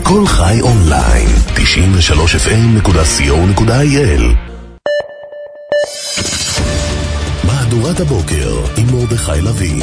כל חי אונליין, 93fm.co.il. מהדורת הבוקר עם מרדכי לוי.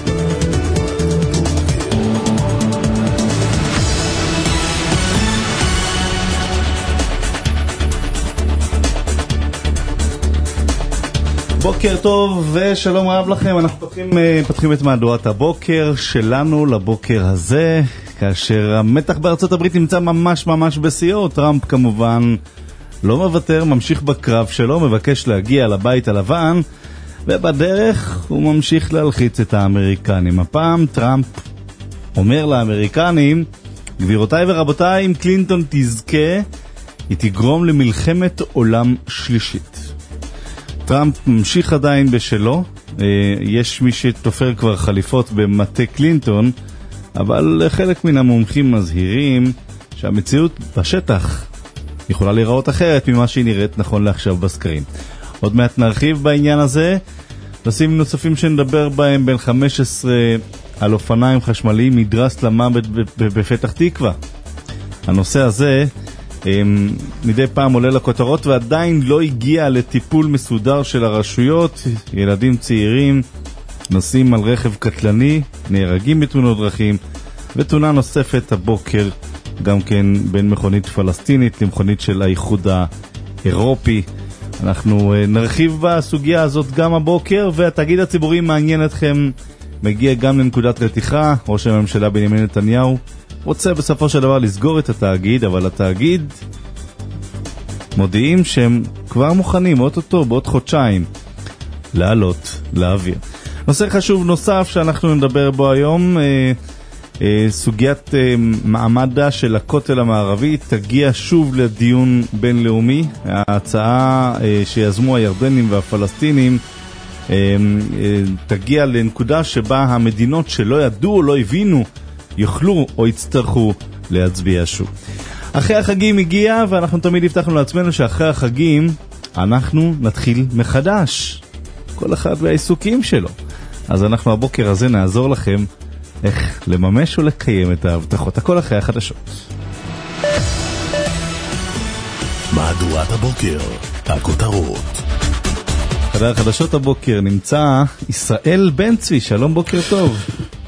בוקר טוב ושלום רב לכם. אנחנו פותחים את מהדורת הבוקר שלנו לבוקר הזה, כאשר המתח בארצות הברית נמצא ממש בשיאו. טראמפ כמובן לא מוותר, ממשיך בקרב שלו, מבקש להגיע לבית הלבן, ובדרך הוא ממשיך להלחיץ את האמריקנים. הפעם טראמפ אומר לאמריקנים, גבירותיי ורבותיי, אם קלינטון תזכה, היא תגרום למלחמת עולם שלישית. טראמפ ממשיך עדיין בשלו, יש מי שתופר כבר חליפות במטה קלינטון, אבל חלק מן המומחים מזהירים שהמציאות בשטח יכולה להיראות אחרת ממה שהיא נראית נכון לעכשיו בסקרים. עוד מעט נרחיב בעניין הזה, נושאים נוספים שנדבר בהם, בין 15 על אופניים חשמליים נדרס למוות בפתח תקווה. הנושא הזה מדי פעם עולה לכותרות ועדיין לא הגיע לטיפול מסודר של הרשויות. ילדים צעירים נוסעים על רכב קטלני, נהרגים בתאונות דרכים, ותאונה נוספת הבוקר גם כן בין מכונית פלסטינית למכונית של האיחוד האירופי. אנחנו נרחיב בסוגיה הזאת גם הבוקר, והתאגיד הציבורי מעניין אתכם, מגיע גם לנקודת רתיחה. ראש הממשלה בנימין נתניהו רוצה בסופו של דבר לסגור את התאגיד, אבל התאגיד מודיעים שהם כבר מוכנים אוטוטו בעוד חודשיים לעלות לאוויר. נושא חשוב נוסף שאנחנו נדבר בו היום, סוגיית מעמדה של הכותל המערבי תגיע שוב לדיון בינלאומי. ההצעה שיזמו הירדנים והפלסטינים תגיע לנקודה שבה המדינות שלא ידעו או לא הבינו יוכלו או יצטרכו להצביע שוב. אחרי החגים הגיע, ואנחנו תמיד הבטחנו לעצמנו שאחרי החגים אנחנו נתחיל מחדש, כל אחד והעיסוקים שלו. אז אנחנו הבוקר הזה נעזור לכם איך לממש ולקיים את ההבטחות. הכל אחרי החדשות. מהדורת הבוקר, הכותרות. חדר החדשות הבוקר נמצא ישראל בן צבי. שלום, בוקר טוב.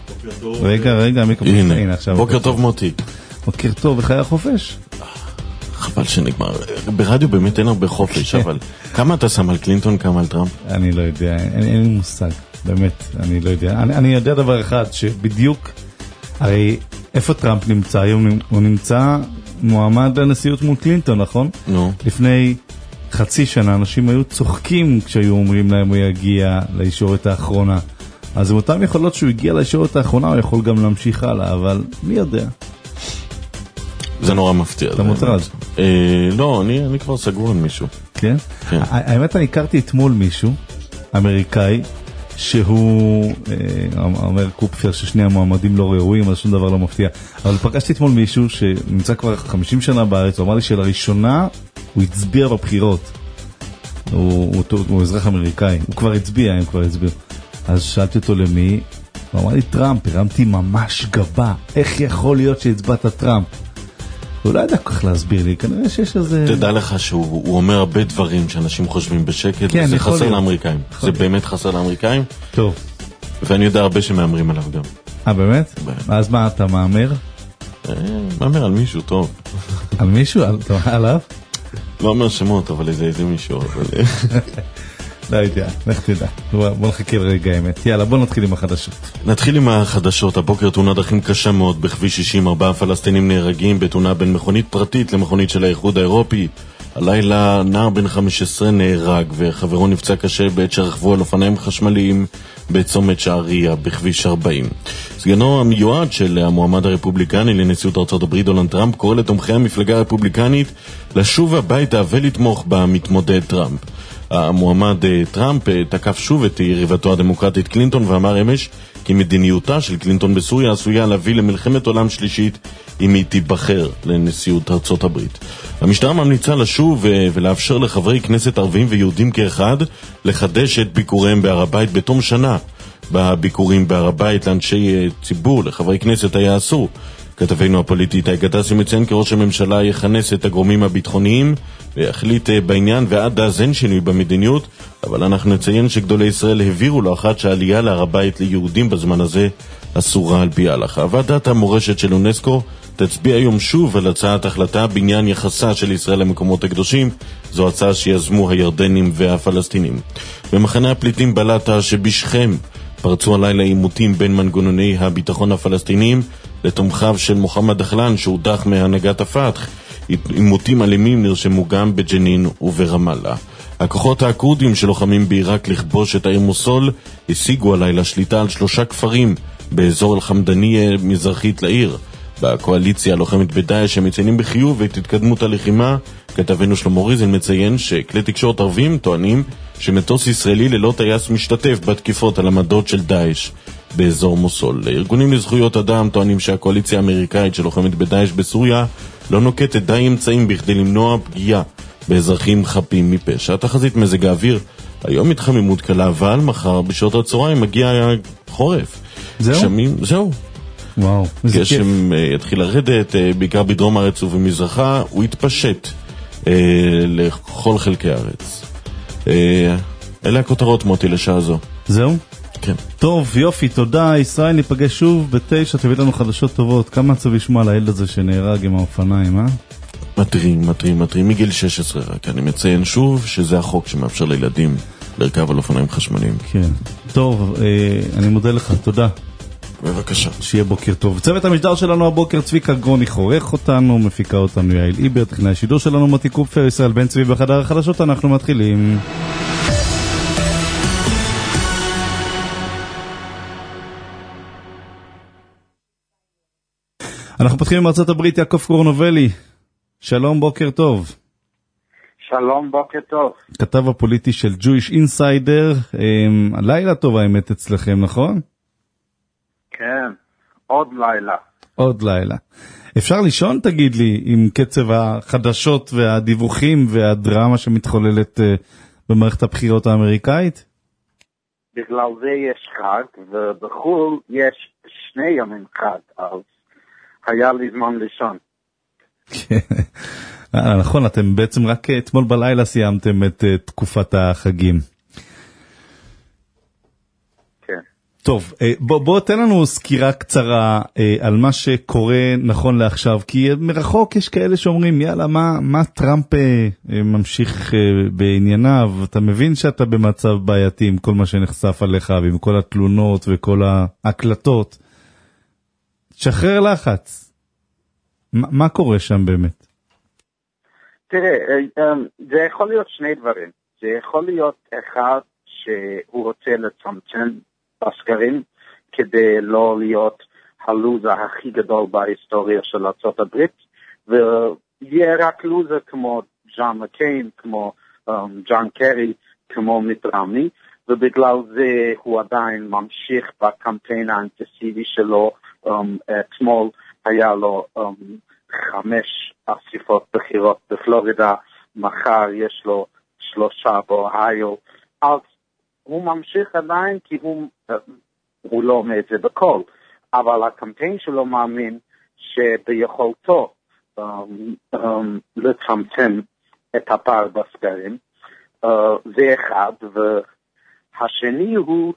רגע, המיקרופון. הנה, בוקר טוב מוטי. בוקר טוב, וחיי החופש? חבל שנגמר. ברדיו באמת אין הרבה חופש, אבל כמה אתה שם על קלינטון, כמה על טראמפ? אני לא יודע, אין לי מושג. באמת, אני לא יודע. אני יודע דבר אחד, שבדיוק, הרי איפה טראמפ נמצא היום? הוא נמצא מועמד לנשיאות מול קלינטון, נכון? נו. לפני חצי שנה אנשים היו צוחקים כשהיו אומרים להם הוא יגיע לישורת האחרונה. אז עם אותם יכולות שהוא הגיע לישורת האחרונה, הוא יכול גם להמשיך הלאה, אבל מי יודע? זה נורא מפתיע. אתה מוטרד? לא, אני כבר סגור עם מישהו. כן? האמת, אני הכרתי אתמול מישהו, אמריקאי, שהוא אומר קופפר ששני המועמדים לא ראויים, אז שום דבר לא מפתיע. אבל פגשתי אתמול מישהו שנמצא כבר 50 שנה בארץ, הוא אמר לי שלראשונה הוא הצביע בבחירות. הוא אזרח אמריקאי, הוא כבר הצביע, הם כבר הצביעו. אז שאלתי אותו למי, הוא אמר לי טראמפ, הרמתי ממש גבה, איך יכול להיות שהצבעת טראמפ? הוא לא ידע כך להסביר לי, כנראה שיש איזה... תדע לך שהוא אומר הרבה דברים שאנשים חושבים בשקט, כן, וזה חסר לאמריקאים. זה באמת חסר לאמריקאים. טוב. ואני יודע הרבה שמאמרים עליו גם. באמת? אז מה אתה מאמר? מאמר על מישהו טוב. על מישהו? עליו? לא אומר שמות, אבל איזה מישהו. לא יודע, איך תדע. בוא נחכה לרגע האמת. יאללה, בוא נתחיל עם החדשות. נתחיל עם החדשות. הבוקר תאונת דרכים קשה מאוד בכביש 60. 4 פלסטינים נהרגים בתאונה בין מכונית פרטית למכונית של האיחוד האירופי. הלילה נער בן 15 נהרג וחברו נפצע קשה בעת שרכבו על אופניים חשמליים בצומת שעריה בכביש 40. סגנו המיועד של המועמד הרפובליקני לנשיאות ארצות הברית דונלד טראמפ קורא לתומכי המפלגה הרפובליקנית לשוב הביתה ולתמוך במתמודד טראמפ. המועמד טראמפ תקף שוב את יריבתו הדמוקרטית קלינטון ואמר אמש כי מדיניותה של קלינטון בסוריה עשויה להביא למלחמת עולם שלישית אם היא תיבחר לנשיאות ארצות הברית. המשטרה ממליצה לשוב ולאפשר לחברי כנסת ערבים ויהודים כאחד לחדש את ביקוריהם בהר הבית בתום שנה. בביקורים בהר הבית לאנשי ציבור, לחברי כנסת היה אסור כתבנו הפוליטי איתי גטאס מציין כי ראש הממשלה יכנס את הגורמים הביטחוניים ויחליט בעניין ועד אז אין שינוי במדיניות, אבל אנחנו נציין שגדולי ישראל העבירו לאחת שהעלייה להר הבית ליהודים בזמן הזה אסורה על פי ההלכה. ועדת המורשת של אונסקו תצביע היום שוב על הצעת החלטה בעניין יחסה של ישראל למקומות הקדושים. זו הצעה שיזמו הירדנים והפלסטינים. במחנה הפליטים בלטה שבשכם פרצו הלילה עימותים בין מנגנוני הביטחון הפלסטיניים לתומכיו של מוחמד דחלן שהודח מהנהגת הפתח. עימותים אלימים נרשמו גם בג'נין וברמאללה. הכוחות הקורדים שלוחמים בעיראק לכבוש את העיר מוסול השיגו הלילה שליטה על 3 כפרים באזור אל-חמדניה מזרחית לעיר. בקואליציה הלוחמת בדאעש שמציינים בחיוב את התקדמות הלחימה. כתבנו שלמה ריזן מציין שכלי תקשורת ערבים טוענים שמטוס ישראלי ללא טייס משתתף בתקיפות על עמדות של דאעש באזור מוסול. ארגונים לזכויות אדם טוענים שהקואליציה האמריקאית שלוחמת בדאעש בסוריה לא נוקטת די אמצעים בכדי למנוע פגיעה באזרחים חפים מפשע. תחזית מזג האוויר, היום התחממות קלה, אבל מחר בשעות הצהריים מגיע חורף. זהו. וואו, איזה כיף. גשם יתחיל לרדת, בעיקר בדרום הארץ ובמזרחה, הוא יתפשט לכל חלקי הארץ. אלה הכותרות מותי לשעה זו. זהו? כן. טוב, יופי, תודה. ישראל, ניפגש שוב ב-9, תביא לנו חדשות טובות. כמה עצוב לשמוע על הילד הזה שנהרג עם האופניים, מטרים, מגיל 16 רק. אני מציין שוב שזה החוק שמאפשר לילדים לרכב על אופניים חשמליים. כן. טוב, אני מודה לך, תודה. בבקשה. שיהיה בוקר טוב. צוות המשדר שלנו הבוקר, צביקה גרוני חורך אותנו, מפיקה אותנו יעל איבר, תכנאי השידור שלנו מתי קופר, ישראל בן צבי בחדר החדשות. אנחנו מתחילים. אנחנו פותחים עם ארצות הברית. יעקב קורנובלי, שלום, בוקר טוב. שלום, בוקר טוב. כתב הפוליטי של Jewish Insider. לילה טוב האמת אצלכם, נכון? כן, עוד לילה. אפשר לישון, תגיד לי, עם קצב החדשות והדיווחים והדרמה שמתחוללת במערכת הבחירות האמריקאית? בגלל זה יש חג, ובחול יש 2 ימים חג, אז היה לי זמן לישון. נכון, אתם בעצם רק אתמול בלילה סיימתם את תקופת החגים. כן. טוב, בוא תן לנו סקירה קצרה על מה שקורה נכון לעכשיו, כי מרחוק יש כאלה שאומרים, יאללה, מה טראמפ ממשיך בענייניו? אתה מבין שאתה במצב בעייתי עם כל מה שנחשף עליך, ועם כל התלונות וכל ההקלטות. שחרר לחץ. מה קורה שם באמת? תראה, זה יכול להיות 2 דברים. זה יכול להיות אחד שהוא רוצה לצמצם בסקרים כדי לא להיות הלוזה הכי גדול בהיסטוריה של ארצות הברית, ויהיה רק לוזה כמו ג'ון מקיין, כמו ג'ון קרי, כמו מיט רומני, ובגלל זה הוא עדיין ממשיך בקמפיין האינטנסיבי שלו. אתמול היה לו 5 אסיפות בחירות בפלורידה, מחר יש לו 3 באוהיו, אז הוא ממשיך עדיין כי הוא לא אומר את זה בכל, אבל הקמפיין שלו מאמין שביכולתו לצמצם את הפער בסקרים. זה אחד, והשני הוא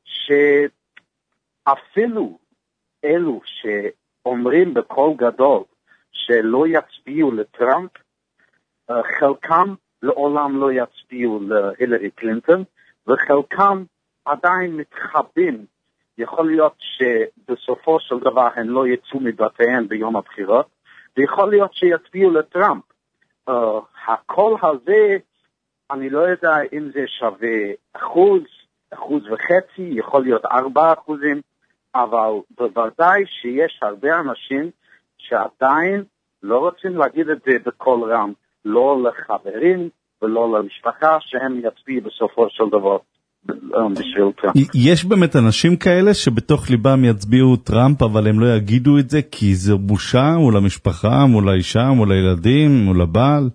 שאפילו אלו שאומרים בקול גדול שלא יצביעו לטראמפ, חלקם לעולם לא יצביעו להילרי קלינטון, וחלקם עדיין מתחבים. יכול להיות שבסופו של דבר הם לא יצאו מבתיהם ביום הבחירות, ויכול להיות שיצביעו לטראמפ. הקול הזה, אני לא יודע אם זה שווה 1%, 1.5%, יכול להיות 4%, אבל בוודאי שיש הרבה אנשים שעדיין לא רוצים להגיד את זה בכל רם, לא לחברים ולא למשפחה, שהם יצביעו בסופו של דבר בשביל טראמפ. יש באמת אנשים כאלה שבתוך ליבם יצביעו טראמפ, אבל הם לא יגידו את זה כי זה בושה מול המשפחה, מול האישה, מול הילדים, מול הבעל?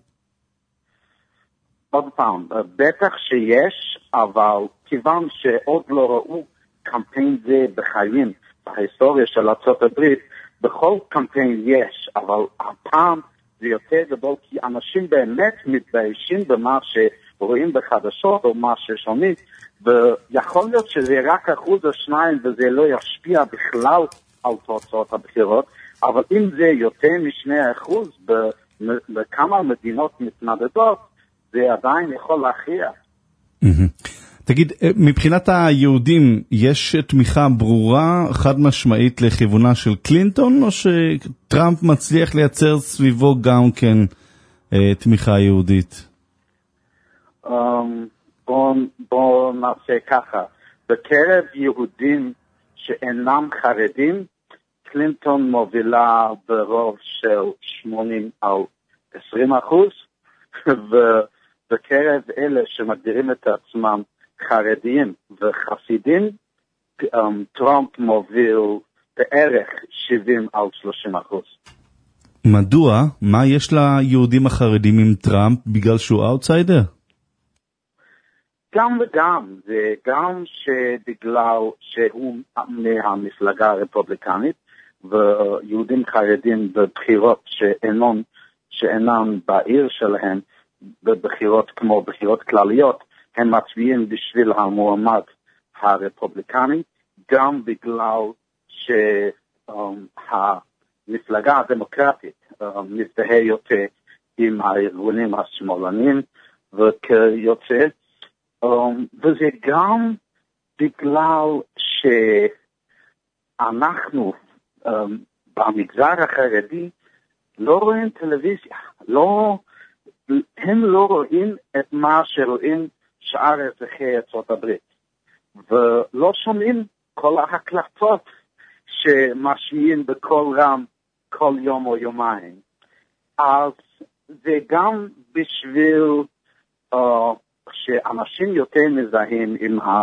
עוד פעם, בטח שיש, אבל כיוון שעוד לא ראו קמפיין זה בחיים, בהיסטוריה של ארצות הברית, בכל קמפיין יש, אבל הפעם זה יותר גדול, כי אנשים באמת מתביישים במה שרואים בחדשות או מה ששומעים, ויכול להיות שזה רק 1% או 2% וזה לא ישפיע בכלל על תוצאות הבחירות, אבל אם זה יותר מ2% בכמה מדינות מתנדדות, זה עדיין יכול להכריע. תגיד, מבחינת היהודים, יש תמיכה ברורה, חד משמעית לכיוונה של קלינטון, או שטראמפ מצליח לייצר סביבו גם כן תמיכה יהודית? בוא נעשה ככה. בקרב יהודים שאינם חרדים, קלינטון מובילה ברוב של 80-20%, ובקרב אלה שמגדירים את עצמם חרדים וחסידים, טראמפ מוביל בערך 70-30%. מדוע? מה יש ליהודים החרדים עם טראמפ בגלל שהוא אאוטסיידר? גם וגם, זה גם שבגלל שהוא מהמפלגה הרפובליקנית, ויהודים חרדים בבחירות שאינם בעיר שלהם, בבחירות כמו בחירות כלליות, הם מצביעים בשביל המועמד הרפובליקני, גם בגלל שהמפלגה הדמוקרטית מזדהה יותר עם הארגונים השמאלנים, וכיוצא, וזה גם בגלל שאנחנו במגזר החרדי לא רואים טלוויזיה, הם לא רואים את מה שרואים שאר אזרחי ארצות הברית, ולא שומעים כל ההקלטות שמשמיעים בכל רם כל יום או יומיים. אז זה גם בשביל שאנשים יותר מזהים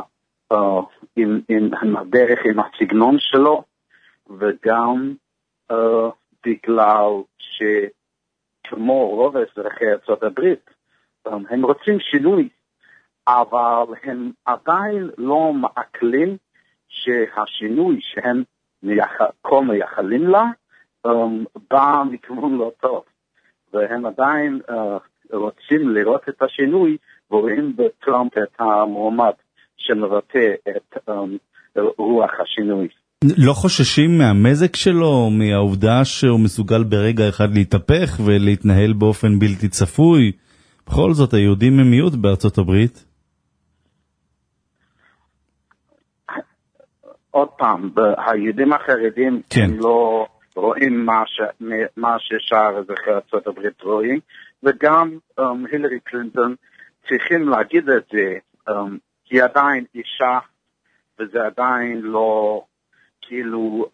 עם הדרך, עם הסגנון שלו, וגם בגלל שכמו רוב אזרחי ארצות הברית, הם רוצים שינוי, אבל הם עדיין לא מעכלים שהשינוי שהם כה מייחלים לה, בא מכיוון לא טוב. והם עדיין רוצים לראות את השינוי, ורואים בטראמפ את המועמד שמבטא את רוח השינוי. לא חוששים מהמזג שלו, מהעובדה שהוא מסוגל ברגע אחד להתהפך ולהתנהל באופן בלתי צפוי? בכל זאת, היהודים הם מיעוט בארצות הברית. עוד פעם, היהודים החרדים כן. הם לא רואים מה ששאר אזרחי ארצות הברית רואים, וגם הילרי קלינטון צריכים להגיד את זה, היא עדיין אישה, וזה עדיין לא, כאילו,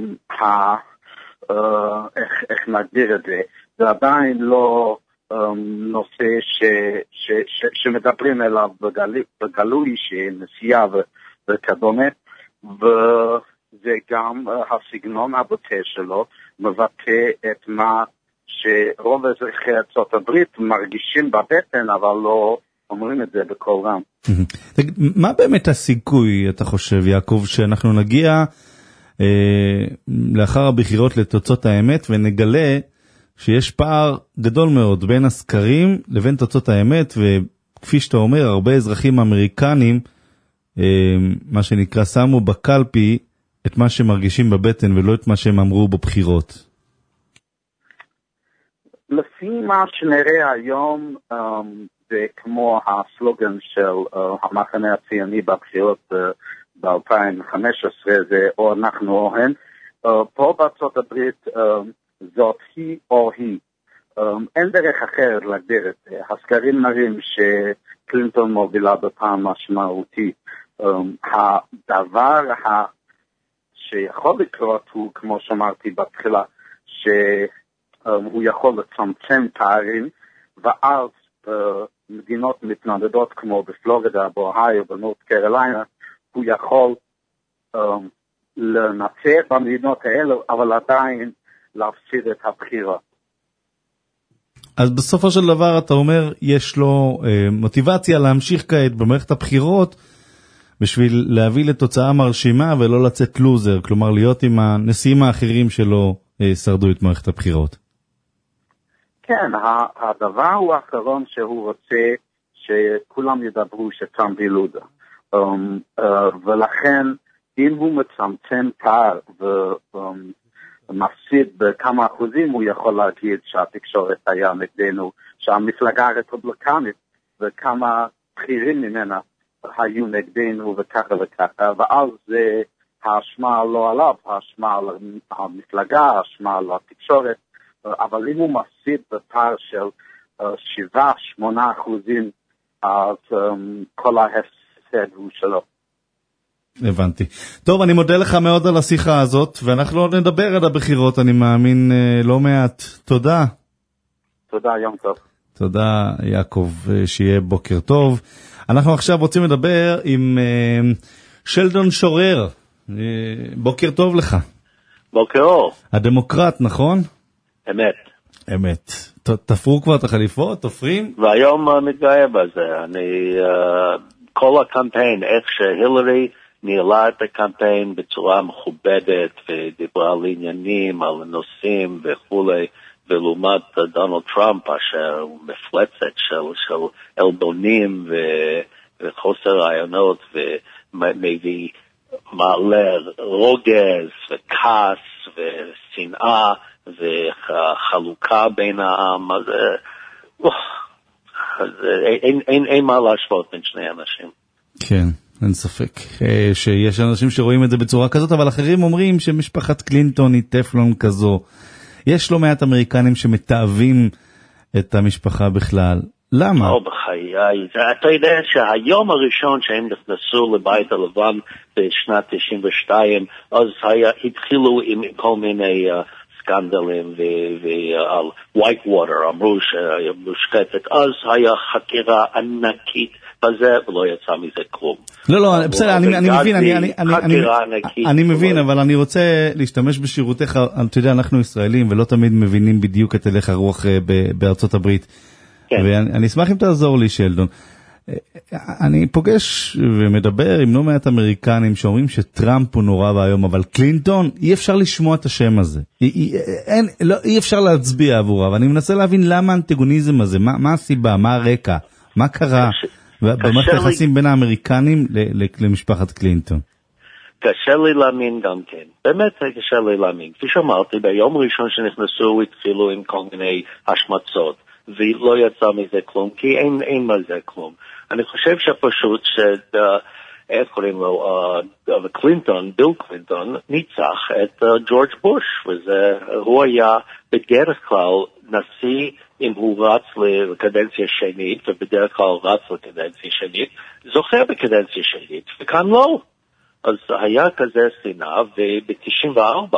איך נגדיר את זה, זה עדיין לא נושא שמדברים אליו בגלוי, שנסיעה וכדומה, וזה גם הסגנון הבוטה שלו, מבטא את מה שרוב אזרחי ארצות הברית מרגישים בבטן, אבל לא אומרים את זה בכל רם. מה באמת הסיכוי, אתה חושב, יעקב, שאנחנו נגיע לאחר הבחירות לתוצאות האמת, ונגלה שיש פער גדול מאוד בין הסקרים לבין תוצאות האמת, וכפי שאתה אומר, הרבה אזרחים אמריקנים, מה שנקרא, שמו בקלפי את מה שמרגישים בבטן, ולא את מה שהם אמרו בבחירות. לפי מה שנראה היום, זה כמו הסלוגן של המחנה הציוני בבחירות ב-2015, זה או אנחנו או הם. פה בארצות הברית זאת היא או היא. אין דרך אחרת להגדיר את זה. הסקרים מראים שקלינטון מובילה בפעם משמעותי. הדבר שיכול לקרות הוא, כמו שאמרתי בתחילה, שהוא יכול לצמצם פערים, ואז במדינות מתנדדות כמו בפלורידה, באוהיו, בנורת' קרוליינה, הוא יכול לנצח במדינות האלו, אבל עדיין להפסיד את הבחירות. אז בסופו של דבר אתה אומר, יש לו מוטיבציה להמשיך כעת במערכת הבחירות, בשביל להביא לתוצאה מרשימה ולא לצאת לוזר, כלומר להיות עם הנשיאים האחרים שלא שרדו את מערכת הבחירות. כן, הדבר הוא האחרון שהוא רוצה שכולם ידברו שטראמפ ילודה. ולכן, אם הוא מצמצם פער ומפסיד בכמה אחוזים, הוא יכול להגיד שהתקשורת היה נגדנו, שהמפלגה הרפובליקנית וכמה בכירים ממנה היו נגדנו וככה וככה, ואז זה האשמה לא עליו, האשמה על המפלגה, האשמה על התקשורת, אבל אם הוא מפסיד בפער של 7-8%, אז כל ההפסד הוא שלו. הבנתי. טוב, אני מודה לך מאוד על השיחה הזאת, ואנחנו עוד נדבר על הבחירות, אני מאמין לא מעט. תודה. תודה, יום טוב. תודה, יעקב, שיהיה בוקר טוב. אנחנו עכשיו רוצים לדבר עם שלדון שורר. בוקר טוב לך. בוקר אור. הדמוקרט, נכון? אמת. אמת. תפרו כבר את החליפות, תופרים? והיום מתגאה בזה. כל הקמפיין, איך שהילרי ניהלה את הקמפיין בצורה מכובדת, ודיברה על עניינים, על נושאים וכולי, ולעומת דונלד טראמפ, אשר הוא מפלצת של אלבונים וחוסר רעיונות, ומביא מעלה רוגז וכעס ושנאה וחלוקה בין העם. אז אין מה להשוות בין שני אנשים. כן, אין ספק שיש אנשים שרואים את זה בצורה כזאת, אבל אחרים אומרים שמשפחת קלינטון היא טפלון כזו. יש לא מעט אמריקנים שמתאהבים את המשפחה בכלל. למה? בחיי. אתה יודע שהיום הראשון שהם נכנסו לבית הלבן בשנת 92, אז התחילו עם כל מיני סקנדלים ועל ווייט ווטר, אמרו שמושקטת, אז היה חקירה ענקית בזה, ולא יצא מזה כלום. לא, בסדר, אני מבין, אבל אני רוצה להשתמש בשירותיך. אתה יודע, אנחנו ישראלים ולא תמיד מבינים בדיוק את הלך הרוח בארצות הברית, ואני אשמח אם תעזור לי, שלדון. אני פוגש ומדבר עם לא מעט אמריקנים שאומרים שטראמפ הוא נורא והיום, אבל קלינטון, אי אפשר לשמוע את השם הזה. אי אפשר להצביע עבורה, ואני מנסה להבין למה האנטגוניזם הזה, מה הסיבה, מה הרקע, מה קרה במערכת היחסים בין האמריקנים למשפחת קלינטון. קשה לי להאמין גם כן. באמת קשה לי להאמין. כפי שאמרתי, ביום ראשון שנכנסו התחילו עם כל מיני השמצות, ולא יצא מזה כלום, כי אין מזה כלום. אני חושב שפשוט איך קוראים לו, קלינטון, ביל קלינטון, ניצח את ג'ורג' בוש, והוא היה בדרך כלל נשיא, אם הוא רץ לקדנציה שנית, ובדרך כלל רץ לקדנציה שנית, זוכר בקדנציה שנית, וכאן לא. אז היה כזה שנאה, וב-94,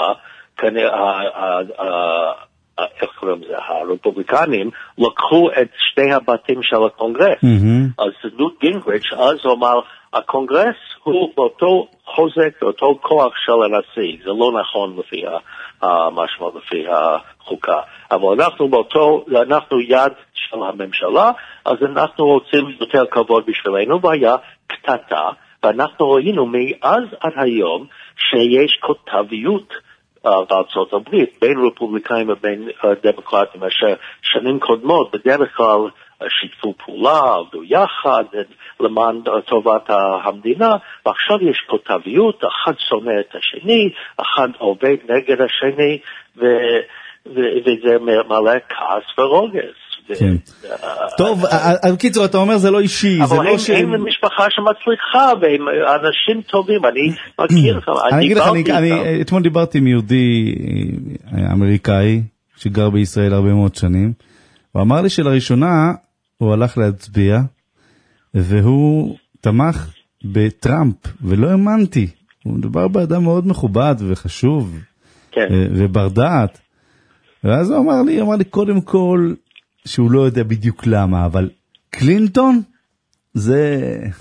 איך קוראים לזה, הרפובליקנים לקחו את שתי הבתים של הקונגרס. אז נוט גינגריץ' אז הוא אמר, הקונגרס הוא באותו חוזק, באותו כוח של הנשיא. זה לא נכון לפי המשמעות, לפי החוקה. אבל אנחנו יד של הממשלה, אז אנחנו רוצים יותר כבוד בשבילנו, והיה קטטה, ואנחנו ראינו מאז עד היום שיש כותביות בארצות הברית, בין רפובליקאים ובין דמוקרטים, אשר שנים קודמות בדרך כלל שיתפו פעולה, עבדו יחד, למען טובת המדינה, ועכשיו יש כותביות, אחד שונא את השני, אחד עובד נגד השני, וזה מלא כעס ורוגז. כן. טוב, קיצור, אתה אומר זה לא אישי, זה לא ש... אבל הם משפחה שמצליחה, והם אנשים טובים, אני מכיר לך, אני אגיד לך, אתמול דיברתי עם יהודי אמריקאי, שגר בישראל הרבה מאוד שנים, הוא אמר לי שלראשונה הוא הלך להצביע, והוא תמך בטראמפ, ולא האמנתי. הוא מדבר באדם מאוד מכובד וחשוב, ובר דעת. ואז הוא אמר לי קודם כל, שהוא לא יודע בדיוק למה, אבל קלינטון, זה...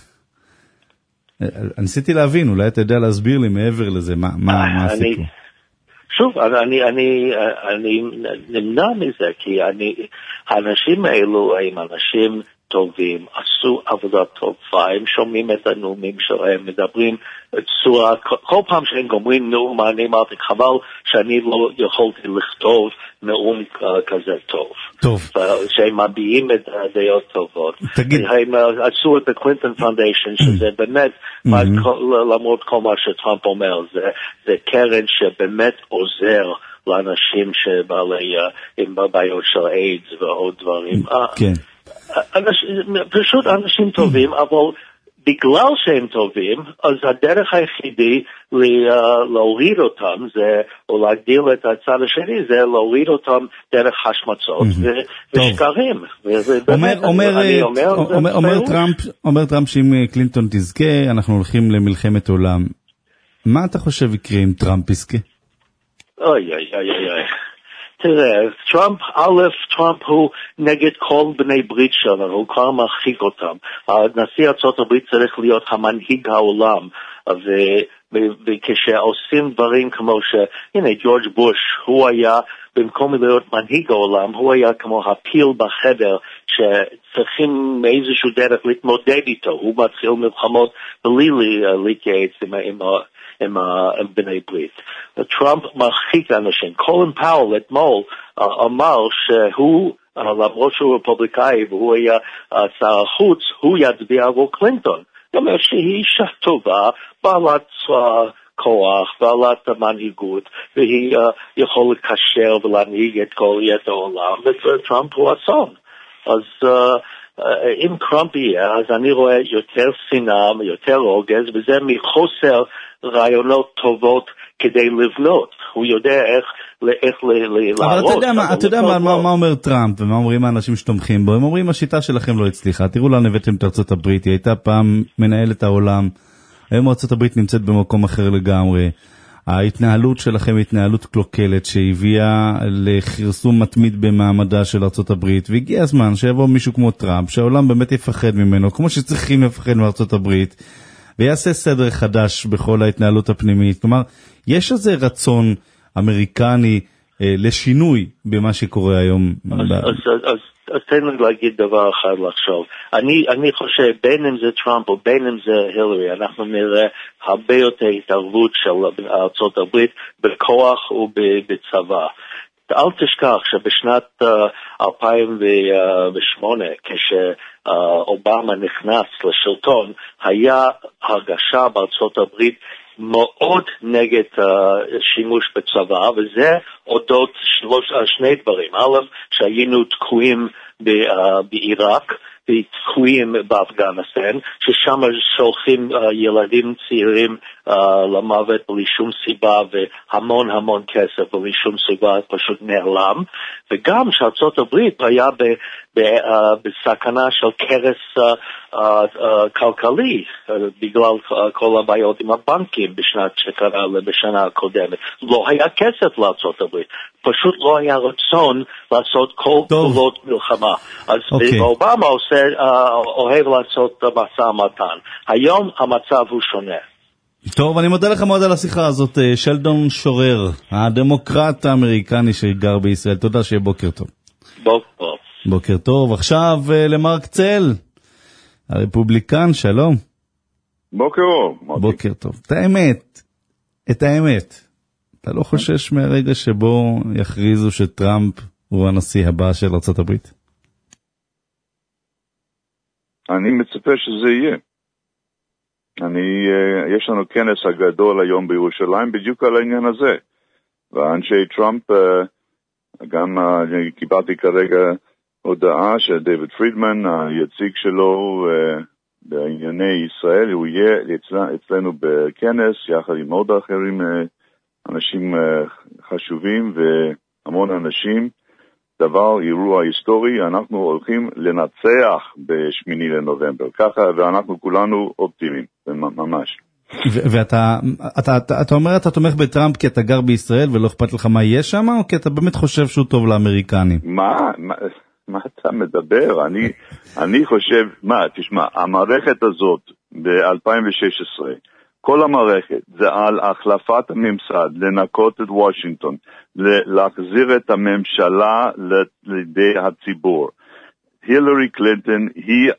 אני ניסיתי להבין, אולי אתה יודע להסביר לי מעבר לזה, מה הסיפור. שוב, אני נמנע מזה, כי האנשים האלו הם אנשים טובים, עשו עבודה טובה, הם שומעים את הנאומים שלהם, מדברים צורה, כל פעם שהם גומרים נאום, אני אמרתי, חבל שאני לא יכולתי לכתוב נאום כזה טוב. שהם מביעים את הדעות טובות. הם עשו את הקלינטון פאונדיישן, שזה באמת, למרות כל מה שטראמפ אומר, זה קרן שבאמת עוזר לאנשים שבעלי עם בעיות של איידס ועוד דברים. כן. פשוט אנשים טובים, אבל בגלל שהם טובים, אז הדרך היחידי להוריד אותם, או להגדיל את הצד השני, זה להוריד אותם דרך השמצות ושקרים. אומר טראמפ שאם קלינטון תזכה, אנחנו הולכים למלחמת עולם. מה אתה חושב יקרה אם טראמפ יזכה? אוי. תראה, טראמפ הוא נגד כל בני ברית שלנו, הוא כבר מרחיק אותם. נשיא ארצות הברית צריך להיות המנהיג העולם, וכשעושים דברים כמו הנה, ג'ורג' בוש, הוא היה, במקום להיות מנהיג העולם, הוא היה כמו הפיל בחדר, שצריכים מאיזשהו דרך להתמודד איתו. הוא מתחיל מלחמות בלי להתייעץ עם בני ברית. טראמפ מרחיק אנשים. קולין פאוול אתמול אמר שהוא, למרות שהוא רפובליקאי והוא היה שר החוץ, הוא יצביע עבור קלינטון. זאת אומרת שהיא אישה טובה, בעלת כוח, בעלת המנהיגות, והיא יכול לקשר ולהנהיג את כל יתר העולם, וטראמפ הוא אסון. אז אם טראמפ יהיה, אז אני רואה יותר שנאה, יותר רוגז, וזה מחוסר רעיונות טובות כדי לבנות. הוא יודע איך להרוס. אבל אתה יודע מה אומר טראמפ, ומה אומרים האנשים שתומכים בו? הם אומרים, השיטה שלכם לא הצליחה. תראו לאן הבאתם את ארצות הברית, היא הייתה פעם מנהלת העולם. היום ארצות הברית נמצאת במקום אחר לגמרי. ההתנהלות שלכם היא התנהלות קלוקלת שהביאה לחרסום מתמיד במעמדה של ארצות הברית, והגיע הזמן שיבוא מישהו כמו טראמפ, שהעולם באמת יפחד ממנו, כמו שצריכים לפחד מארצות הברית, ויעשה סדר חדש בכל ההתנהלות הפנימית. כלומר, יש איזה רצון אמריקני לשינוי במה שקורה היום. אז תן לי להגיד דבר אחד לחשוב. אני חושב, בין אם זה טראמפ או בין אם זה הילרי, אנחנו נראה הרבה יותר התערבות של ארצות הברית בכוח ובצבא. אל תשכח שבשנת 2008, כשאובמה נכנס לשלטון, היה הרגשה בארצות הברית מאוד נגד שימוש בצבא, וזה אודות שני דברים. א', שהיינו תקועים בעיראק, ותקועים באפגניסטן, ששם שולחים ילדים צעירים למוות בלי שום סיבה, והמון כסף בלי שום סיבה, פשוט נעלם. וגם שארצות הברית היה בסכנה של קרס כלכלי, בגלל כל הבעיות עם הבנקים בשנה הקודמת. לא היה כסף לארצות הברית, פשוט לא היה רצון לעשות כל פעולות מלחמה. אז אובמה אוהב לעשות משא ומתן. היום המצב הוא שונה. טוב, אני מודה לך מאוד על השיחה הזאת. שלדון שורר, הדמוקרט האמריקני שגר בישראל. תודה, שיהיה בוקר טוב. בוקר טוב. עכשיו למרק צל, הרפובליקן, שלום. בוקר טוב. בוקר טוב. את האמת, אתה לא חושש מהרגע שבו יכריזו שטראמפ הוא הנשיא הבא של ארצות הברית? אני מצפה שזה יהיה. יש לנו כנס הגדול היום בירושלים בדיוק על העניין הזה. ואנשי טראמפ, גם קיבלתי כרגע הודעה שדייוויד פרידמן, היציג שלו בענייני ישראל, הוא יהיה אצלנו בכנס יחד עם עוד אחרים, אנשים חשובים והמון אנשים. דבר אירוע היסטורי, אנחנו הולכים לנצח ב8 לנובמבר, ככה, ואנחנו כולנו אופטימיים, ממש. ואתה אומר, אתה תומך בטראמפ כי אתה גר בישראל ולא אכפת לך מה יהיה שם, או כי אתה באמת חושב שהוא טוב לאמריקנים? מה אתה מדבר? אני חושב, תשמע, המערכת הזאת ב-2016, כל המערכת זה על החלפת הממסד, לנקות את וושינגטון, להחזיר את הממשלה לידי הציבור. הילרי קלינטון היא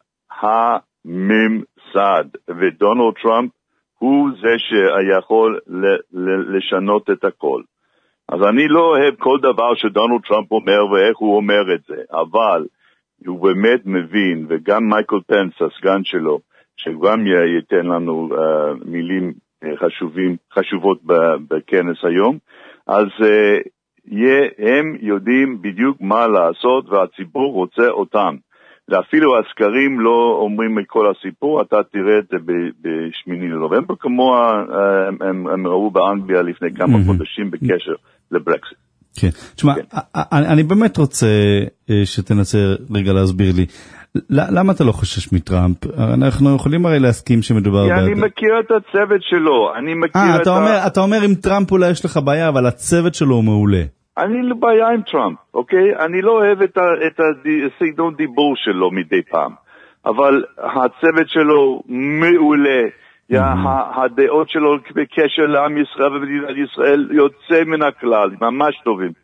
הממסד, ודונלד טראמפ הוא זה שיכול לשנות את הכל. אז אני לא אוהב כל דבר שדונלד טראמפ אומר ואיך הוא אומר את זה, אבל הוא באמת מבין, וגם מייקל פנס, הסגן שלו, שגם ייתן לנו מילים חשובות בכנס היום, אז הם יודעים בדיוק מה לעשות, והציבור רוצה אותם. ואפילו הסקרים לא אומרים את כל הסיפור, אתה תראה את זה ב8 לנובמבר, כמו הם ראו באנגליה לפני כמה חודשים בקשר לברקסיט. כן, תשמע, אני באמת רוצה שתנסה רגע להסביר לי, למה אתה לא חושש מטראמפ? אנחנו יכולים הרי להסכים שמדובר... כי אני מכיר את הצוות שלו, אני מכיר את אתה אומר עם טראמפ אולי יש לך בעיה, אבל הצוות שלו הוא מעולה. אני לא בעיה עם טראמפ, אוקיי? אני לא אוהב את הסגנון דיבור שלו מדי פעם, אבל הצוות שלו מעולה, הדעות שלו בקשר לעם ישראל ובמדינת ישראל יוצא מן הכלל, ממש טובים.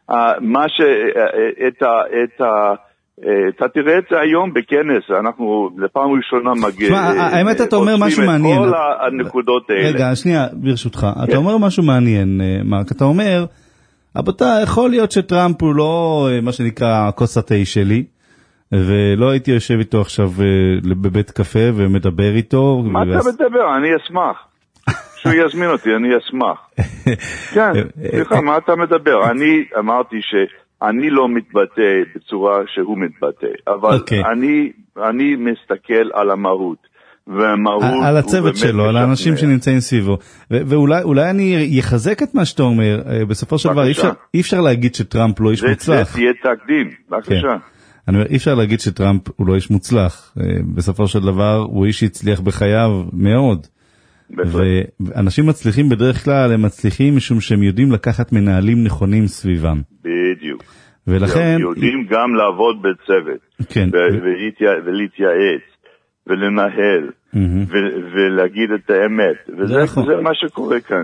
אתה תראה את זה היום בכנס, אנחנו לפעם ראשונה האמת אתה אומר משהו מעניין. כל הנקודות האלה. רגע, שנייה, ברשותך. אתה אומר משהו מעניין, מרק. אתה אומר, אתה יכול להיות שטראמפ הוא לא מה שנקרא כוס התה שלי, ולא הייתי יושב איתו עכשיו בבית קפה ומדבר איתו. מה אתה מדבר? אני אשמח. שהוא יזמין אותי, אני אשמח. כן, סליחה, מה אתה מדבר? אני אמרתי שאני לא מתבטא בצורה שהוא מתבטא, אבל אני מסתכל על המהות. על הצוות שלו, על האנשים שנמצאים סביבו. ואולי אני יחזק את מה שאתה אומר, בסופו של דבר אי אפשר להגיד שטראמפ לא איש מוצלח. זה תהיה תקדים, בבקשה. אי אפשר להגיד שטראמפ הוא לא איש מוצלח. בסופו של דבר הוא איש שהצליח בחייו מאוד. ואנשים מצליחים בדרך כלל, הם מצליחים משום שהם יודעים לקחת מנהלים נכונים סביבם. בדיוק. ולכן... יודעים גם לעבוד בצוות. כן. ולהתייעץ. ולנהל, ולהגיד את האמת. וזה מה שקורה כאן.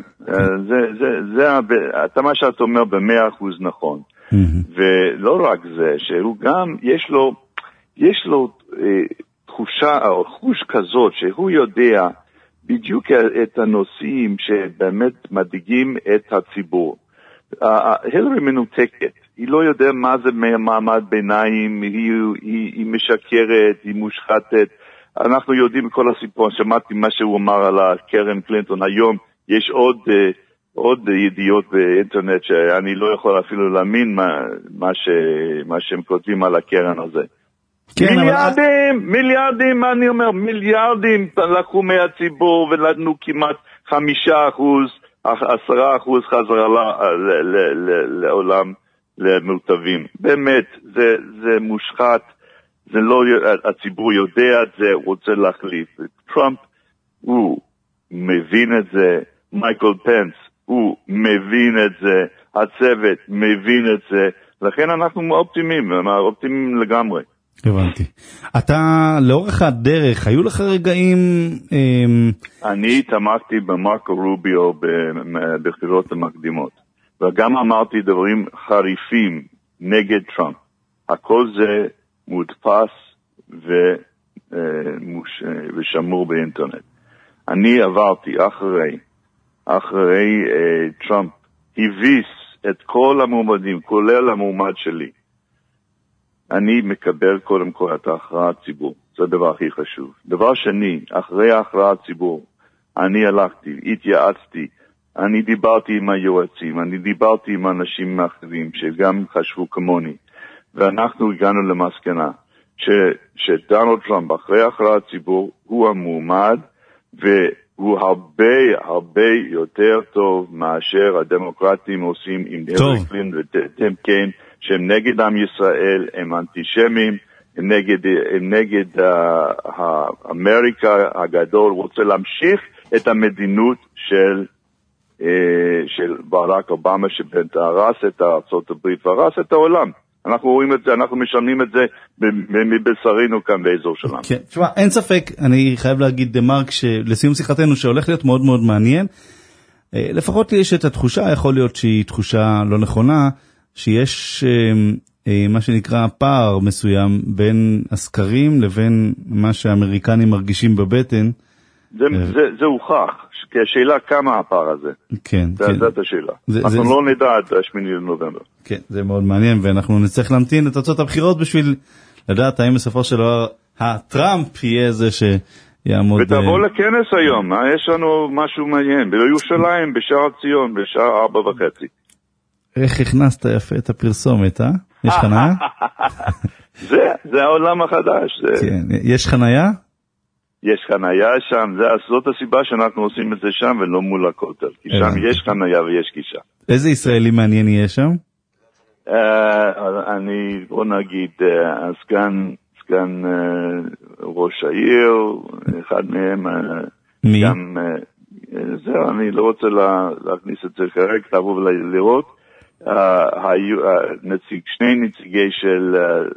מה שאתה אומר ב100% נכון. ולא רק זה, שהוא גם, יש לו תחושה, או חוש כזאת, שהוא יודע בדיוק את הנושאים שבאמת מדאיגים את הציבור. הילרי מנותקת. היא לא יודע מה זה מעמד ביניים, היא משקרת, היא מושחתת. אנחנו יודעים כל הסיפור, שמעתי מה שהוא אמר על קרן קלינטון. היום יש עוד ידיעות באינטרנט שאני לא יכול אפילו להאמין מה שהם כותבים על הקרן הזה. כן, מיליארדים, אני אומר, מיליארדים לקחו מהציבור ונתנו כמעט 5%, 10% חזרה לעולם למוטבים. באמת, זה מושחת. זה לא, הציבור יודע את זה, הוא רוצה להחליף. טראמפ, הוא מבין את זה, מייקל פנס, הוא מבין את זה, הצוות מבין את זה, לכן אנחנו אופטימיים לגמרי. הבנתי. אתה, לאורך הדרך, היו לך רגעים... אני תמכתי במרקו רוביו בבחירות המקדימות, וגם אמרתי דברים חריפים נגד טראמפ. הכל זה מודפס ושמור באינטרנט. אני עברתי אחרי טראמפ, הביס את כל המועמדים, כולל המועמד שלי. אני מקבל קודם כל את ההכרעת ציבור. זה הדבר הכי חשוב. דבר שני, אחרי ההכרעת ציבור, אני הלכתי, התייעצתי, אני דיברתי עם היועצים, אני דיברתי עם אנשים אחרים שגם חשבו כמוני, ואנחנו הגענו למסקנה שדונלד טראמפ אחרי הכרעת ציבור הוא המועמד, והוא הרבה יותר טוב מאשר הדמוקרטים עושים עם הילרי קלינטון וטים קיין, שהם נגד עם ישראל, הם אנטישמים, הם נגד אמריקה הגדול, רוצה להמשיך את המדינות של ברק אובמה, שהרס את ארצות הברית והרס את העולם. אנחנו רואים את זה, אנחנו משלמים את זה מבשרינו כאן באזור שלנו. כן, תשמע, אין ספק, אני חייב להגיד מרק, לסיום שיחתנו שהולך להיות מאוד מאוד מעניין, לפחות לי יש את התחושה, יכול להיות שהיא תחושה לא נכונה, שיש מה שנקרא פער מסוים בין הסקרים לבין מה שהאמריקנים מרגישים בבטן. זה הוכח, כשאלה כמה הפער הזה. כן. זאת השאלה. אנחנו לא נדע עד 8 לנובמבר. כן, זה מאוד מעניין, ואנחנו נצטרך להמתין לתוצאות הבחירות בשביל לדעת האם בסופו של דבר הטראמפ יהיה זה שיעמוד... ותבוא לכנס היום, יש לנו משהו מעניין, בירושלים, בשער ציון, בשעה 4:30. איך הכנסת יפה את הפרסומת, אה? יש חניה? זה העולם החדש. כן, יש חניה? יש חניה שם, זאת הסיבה שאנחנו עושים את זה שם ולא מול הכותל, כי שם יש חניה ויש גישה. איזה ישראלי מעניין יהיה שם? בוא נגיד, סגן ראש העיר, אחד מהם, מי? זהו, אני לא רוצה להכניס את זה כרגע, תבוא ולראות. שני נציגי של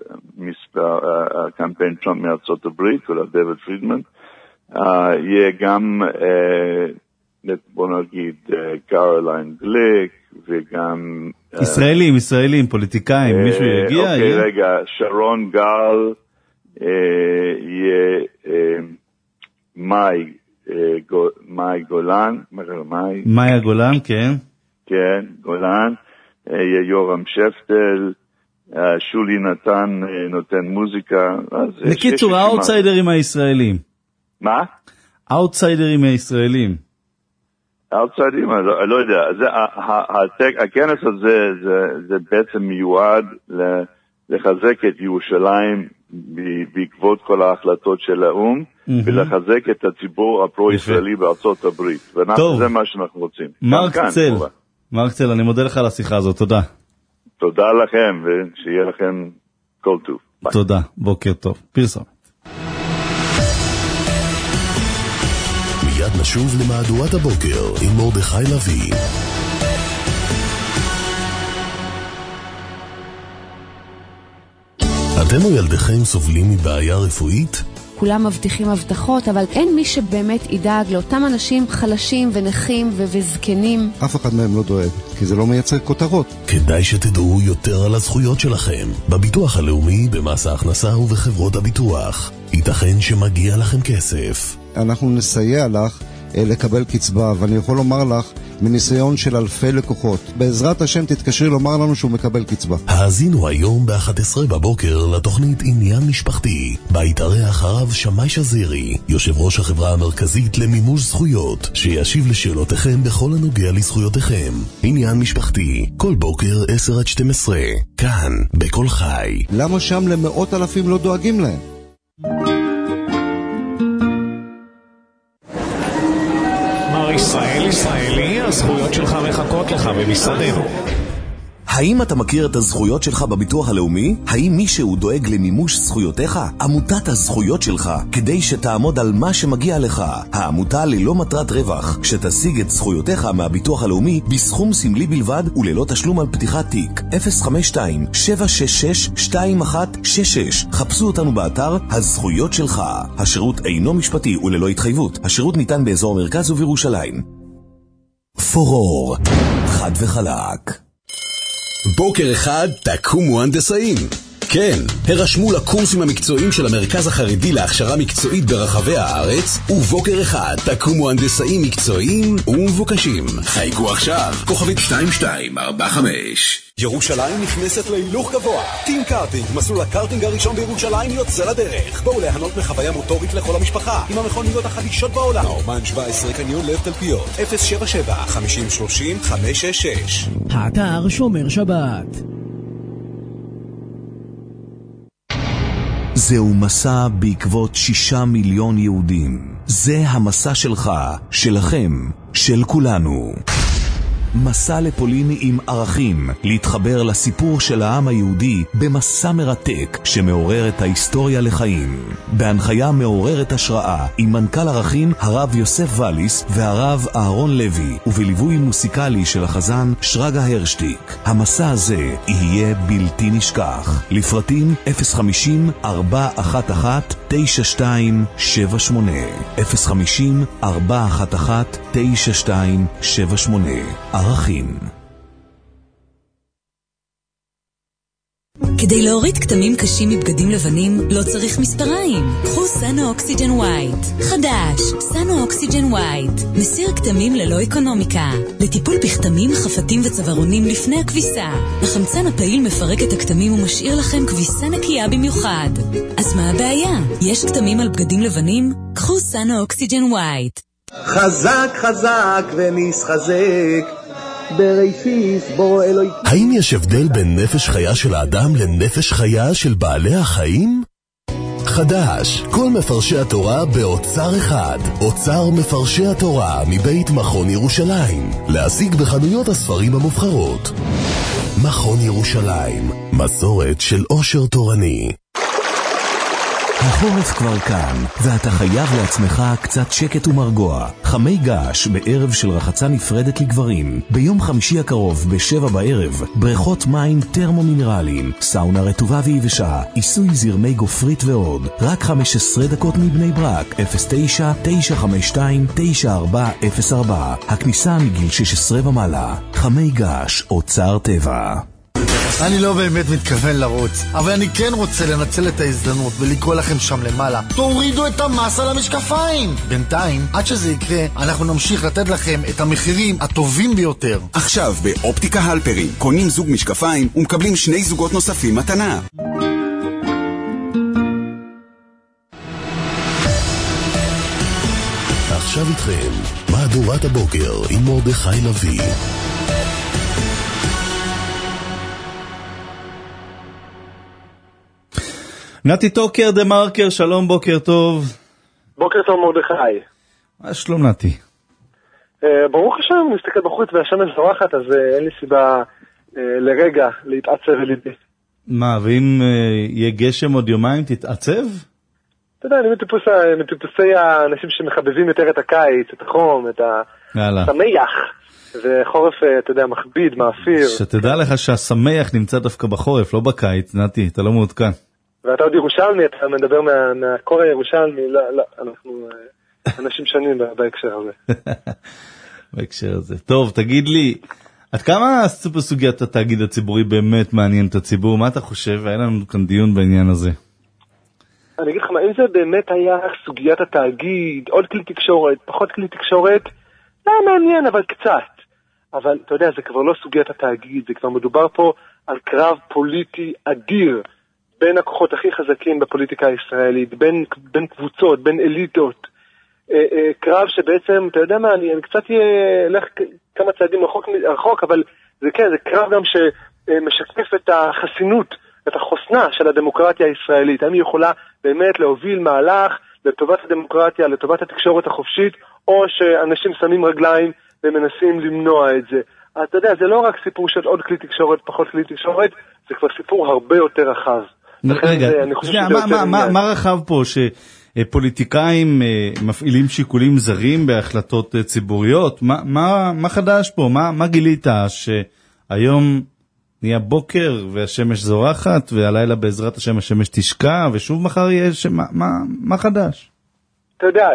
הקמפיין טראמפ מארצות הברית, כולל דיוויד פרידמן, יהיה גם, בוא נגיד, קרוליין גליק, וגם... ישראלים, פוליטיקאים, מישהו יגיע? אוקיי, רגע, שרון גל, יהיה מאי גולן, מאי גולן, כן. כן, גולן. יורם שפטל, שולי נותן מוזיקה. בקיצור, האוטסיידרים הישראלים. מה? האוטסיידרים הישראלים. האוטסיידרים, אני לא יודע. הכנס הזה זה בעצם מיועד לחזק את ירושלים בעקבות כל ההחלטות של האו"ם, ולחזק את הציבור הפרו-ישראלי בארצות הברית. וזה מה שאנחנו רוצים. מרק צל, אני מודה לך על השיחה הזאת, תודה. תודה לכם, ושיהיה לכם כל טוב. תודה, בוקר טוב. פרסומת. מיד נשוב למהדורת הבוקר עם מרדכי לוי. אתם או ילדיכם סובלים מבעיה רפואית? כולם מבטיחים הבטחות, אבל אין מי שבאמת ידאג לאותם אנשים חלשים ונכים וזקנים. אף אחד מהם לא דואג, כי זה לא מייצר כותרות. כדאי שתדעו יותר על הזכויות שלכם, בביטוח הלאומי, במס ההכנסה ובחברות הביטוח. ייתכן שמגיע לכם כסף. אנחנו נסייע לך לקבל קצבה, ואני יכול לומר לך, מניסיון של אלפי לקוחות, בעזרת השם תתקשרי לומר לנו שהוא מקבל קצבה. האזינו היום ב-11 בבוקר לתוכנית עניין משפחתי, בה יתארח הרב שמאי שזירי, יושב ראש החברה המרכזית למימוש זכויות, שישיב לשאלותיכם בכל הנוגע לזכויותיכם. עניין משפחתי, כל בוקר 10-12, כאן, בכל חי. למה שם למאות אלפים לא דואגים להם? ישראלי, הזכויות שלך מחכות לך במשרדנו. האם אתה מכיר את הזכויות שלך בביטוח הלאומי? האם מישהו דואג למימוש זכויותיך? עמותת הזכויות שלך, כדי שתעמוד על מה שמגיע לך. העמותה ללא מטרת רווח, שתשיג את זכויותיך מהביטוח הלאומי בסכום סמלי בלבד וללא תשלום על פתיחת תיק. 052-766-2166. חפשו אותנו באתר הזכויות שלך. השירות אינו משפטי וללא התחייבות. השירות ניתן באזור מרכז ובירושלים. פורור, חד וחלק. בוקר אחד תקומו הנדסאים. כן, הרשמו לקורסים המקצועיים של המרכז החרדי להכשרה מקצועית ברחבי הארץ, ובוקר אחד תקומו הנדסאים מקצועיים ומבוקשים. חייגו עכשיו, כוכבית 2245. ירושלים נכנסת להילוך גבוה. טים קארטינג, מסלול הקארטינג הראשון בירושלים יוצא לדרך. בואו ליהנות מחוויה מוטורית לכל המשפחה, עם המכוניות החדישות בעולם. האומן 17 קניון לב תלפיות, 077-5030-566. האתר שומר שבת. זהו מסע בעקבות 6 מיליון יהודים. זה המסע שלך, שלכם, של כולנו. מסע לפולין עם ערכים, להתחבר לסיפור של העם היהודי במסע מרתק שמעורר את ההיסטוריה לחיים. בהנחיה מעוררת השראה עם מנכ"ל ערכים הרב יוסף וליס והרב אהרון לוי, ובליווי מוסיקלי של החזן שרגא הרשטיק. המסע הזה יהיה בלתי נשכח. לפרטים 050-411-9278 050-411-9278. ערכים. כדי להוריד כתמים קשים מבגדים לבנים, לא צריך מספריים. קחו סאנו אוקסיג'ן ווייט. חדש, סאנו אוקסיג'ן ווייט. מסיר כתמים ללא אקונומיקה. לטיפול בכתמים, חפתים וצווארונים לפני הכביסה. החמצן הפעיל מפרק את הכתמים ומשאיר לכם כביסה נקייה במיוחד. אז מה הבעיה? יש כתמים על בגדים לבנים? קחו סאנו אוקסיג'ן ווייט. חזק חזק ונסחזק בראשיס בורא אלוהים. האם יש הבדל בין נפש חיה של האדם לנפש חיה של בעלי החיים? חדש, כל מפרשי התורה באוצר אחד. אוצר מפרשי התורה מבית מכון ירושלים. להשיג בחנויות הספרים המובחרות. מכון ירושלים, מסורת של עושר תורני. החורף כבר כאן, ואתה חייב לעצמך קצת שקט ומרגוע. חמי געש בערב של רחצה נפרדת לגברים. ביום חמישי הקרוב ב7 בערב, בריכות מים טרמומינרליים, סאונה רטובה ויבשה, עיסוי זרמי גופרית ועוד. רק 15 דקות מבני ברק, 09-952-9404. הכניסה מגיל 16 ומעלה. חמי געש, אוצר טבע. אני לא באמת מתכוון לרוץ, אבל אני כן רוצה לנצל את ההזדמנות ולקרוא לכם שם למעלה. תורידו את המס על המשקפיים! בינתיים, עד שזה יקרה, אנחנו נמשיך לתת לכם את המחירים הטובים ביותר. עכשיו באופטיקה הלפרין, קונים זוג משקפיים ומקבלים 2 זוגות נוספים מתנה. עכשיו איתכם, מהדורת הבוקר עם מרדכי לוי. נתי טוקר דה מרקר, שלום, בוקר טוב. בוקר טוב מרדכי. מה שלום נתי? ברוך השם, מסתכל בחוץ והשמש זורחת, אז אין לי סיבה לרגע להתעצב ליבי. מה, ואם יהיה גשם עוד יומיים תתעצב? אתה יודע, אני מטיפוסי האנשים שמחבבים יותר את הקיץ, את החום, את השמח. וחורף, אתה יודע, מכביד, מאפיר. שתדע לך שהשמח נמצא דווקא בחורף, לא בקיץ, נתי, אתה לא מעודכן. ואתה עוד ירושלמי, אתה מדבר מהקור הירושלמי, לא, אנחנו אנשים שונים בהקשר הזה. בהקשר הזה. טוב, תגיד לי, עד כמה סוגיית התאגיד הציבורי באמת מעניין את הציבור? מה אתה חושב? היה לנו כאן דיון בעניין הזה. אני אגיד לך מה, אם זה באמת היה סוגיית התאגיד, עוד כלי תקשורת, פחות כלי תקשורת, לא מעניין, אבל קצת. אבל אתה יודע, זה כבר לא סוגיית התאגיד, זה כבר מדובר פה על קרב פוליטי אדיר, בין הכוחות הכי חזקים בפוליטיקה הישראלית, בין קבוצות, בין אליטות, קרב שבעצם, אתה יודע מה, אני קצת אלך כמה צעדים רחוק, אבל זה כן, זה קרב גם שמשקף את החסינות, את החוסנה של הדמוקרטיה הישראלית. האם היא יכולה באמת להוביל מהלך לטובת הדמוקרטיה, לטובת התקשורת החופשית, או שאנשים שמים רגליים ומנסים למנוע את זה. אתה יודע, זה לא רק סיפור של עוד כלי תקשורת, פחות כלי תקשורת, זה כבר סיפור הרבה יותר רחב. רגע, מה רחב פה שפוליטיקאים מפעילים שיקולים זרים בהחלטות ציבוריות? מה חדש פה? מה גילית שהיום נהיה בוקר והשמש זורחת והלילה בעזרת השם השמש תשקע ושוב מחר יהיה מה חדש? אתה יודע,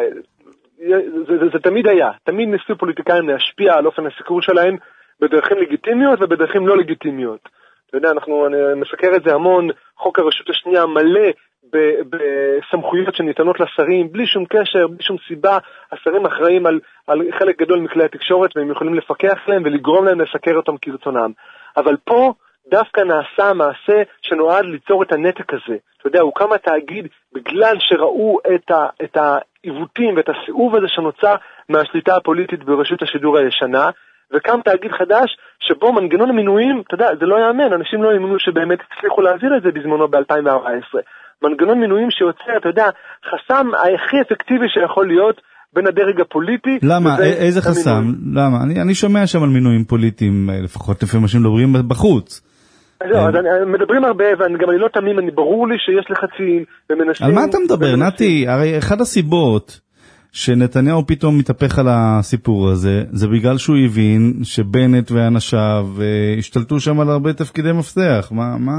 זה תמיד היה, תמיד ניסו פוליטיקאים להשפיע על אופן הסיקור שלהם בדרכים לגיטימיות ובדרכים לא לגיטימיות. אתה יודע, אני מסקר את זה המון, חוק הרשות השנייה מלא בסמכויות שניתנות לשרים, בלי שום קשר, בלי שום סיבה. השרים אחראים על חלק גדול מכלי התקשורת, והם יכולים לפקח להם ולגרום להם לסקר אותם כרצונם. אבל פה דווקא נעשה מעשה שנועד ליצור את הנתק הזה. אתה יודע, הוא קם התאגיד בגלל שראו את העיוותים ואת הסיאוב הזה שנוצר מהשליטה הפוליטית ברשות השידור הישנה, וקם תאגיד חדש שבו מנגנון המינויים, אתה יודע, זה לא יאמן, אנשים לא יאמנו שבאמת הצליחו להעביר את זה בזמנו ב-2014. מנגנון מינויים שיוצר, אתה יודע, חסם הכי אפקטיבי שיכול להיות בין הדרג הפוליטי. למה? איזה חסם? למה? אני שומע שם על מינויים פוליטיים, לפחות לפעמים אנשים מדברים בחוץ. אז מדברים הרבה, וגם אני לא תמים, ברור לי שיש לחצים ומנסים... על מה אתה מדבר, נתי? הרי אחד הסיבות שנתניהו פתאום מתהפך על הסיפור הזה, זה בגלל שהוא הבין שבנט ואנשיו השתלטו שם על הרבה תפקידי מפתח.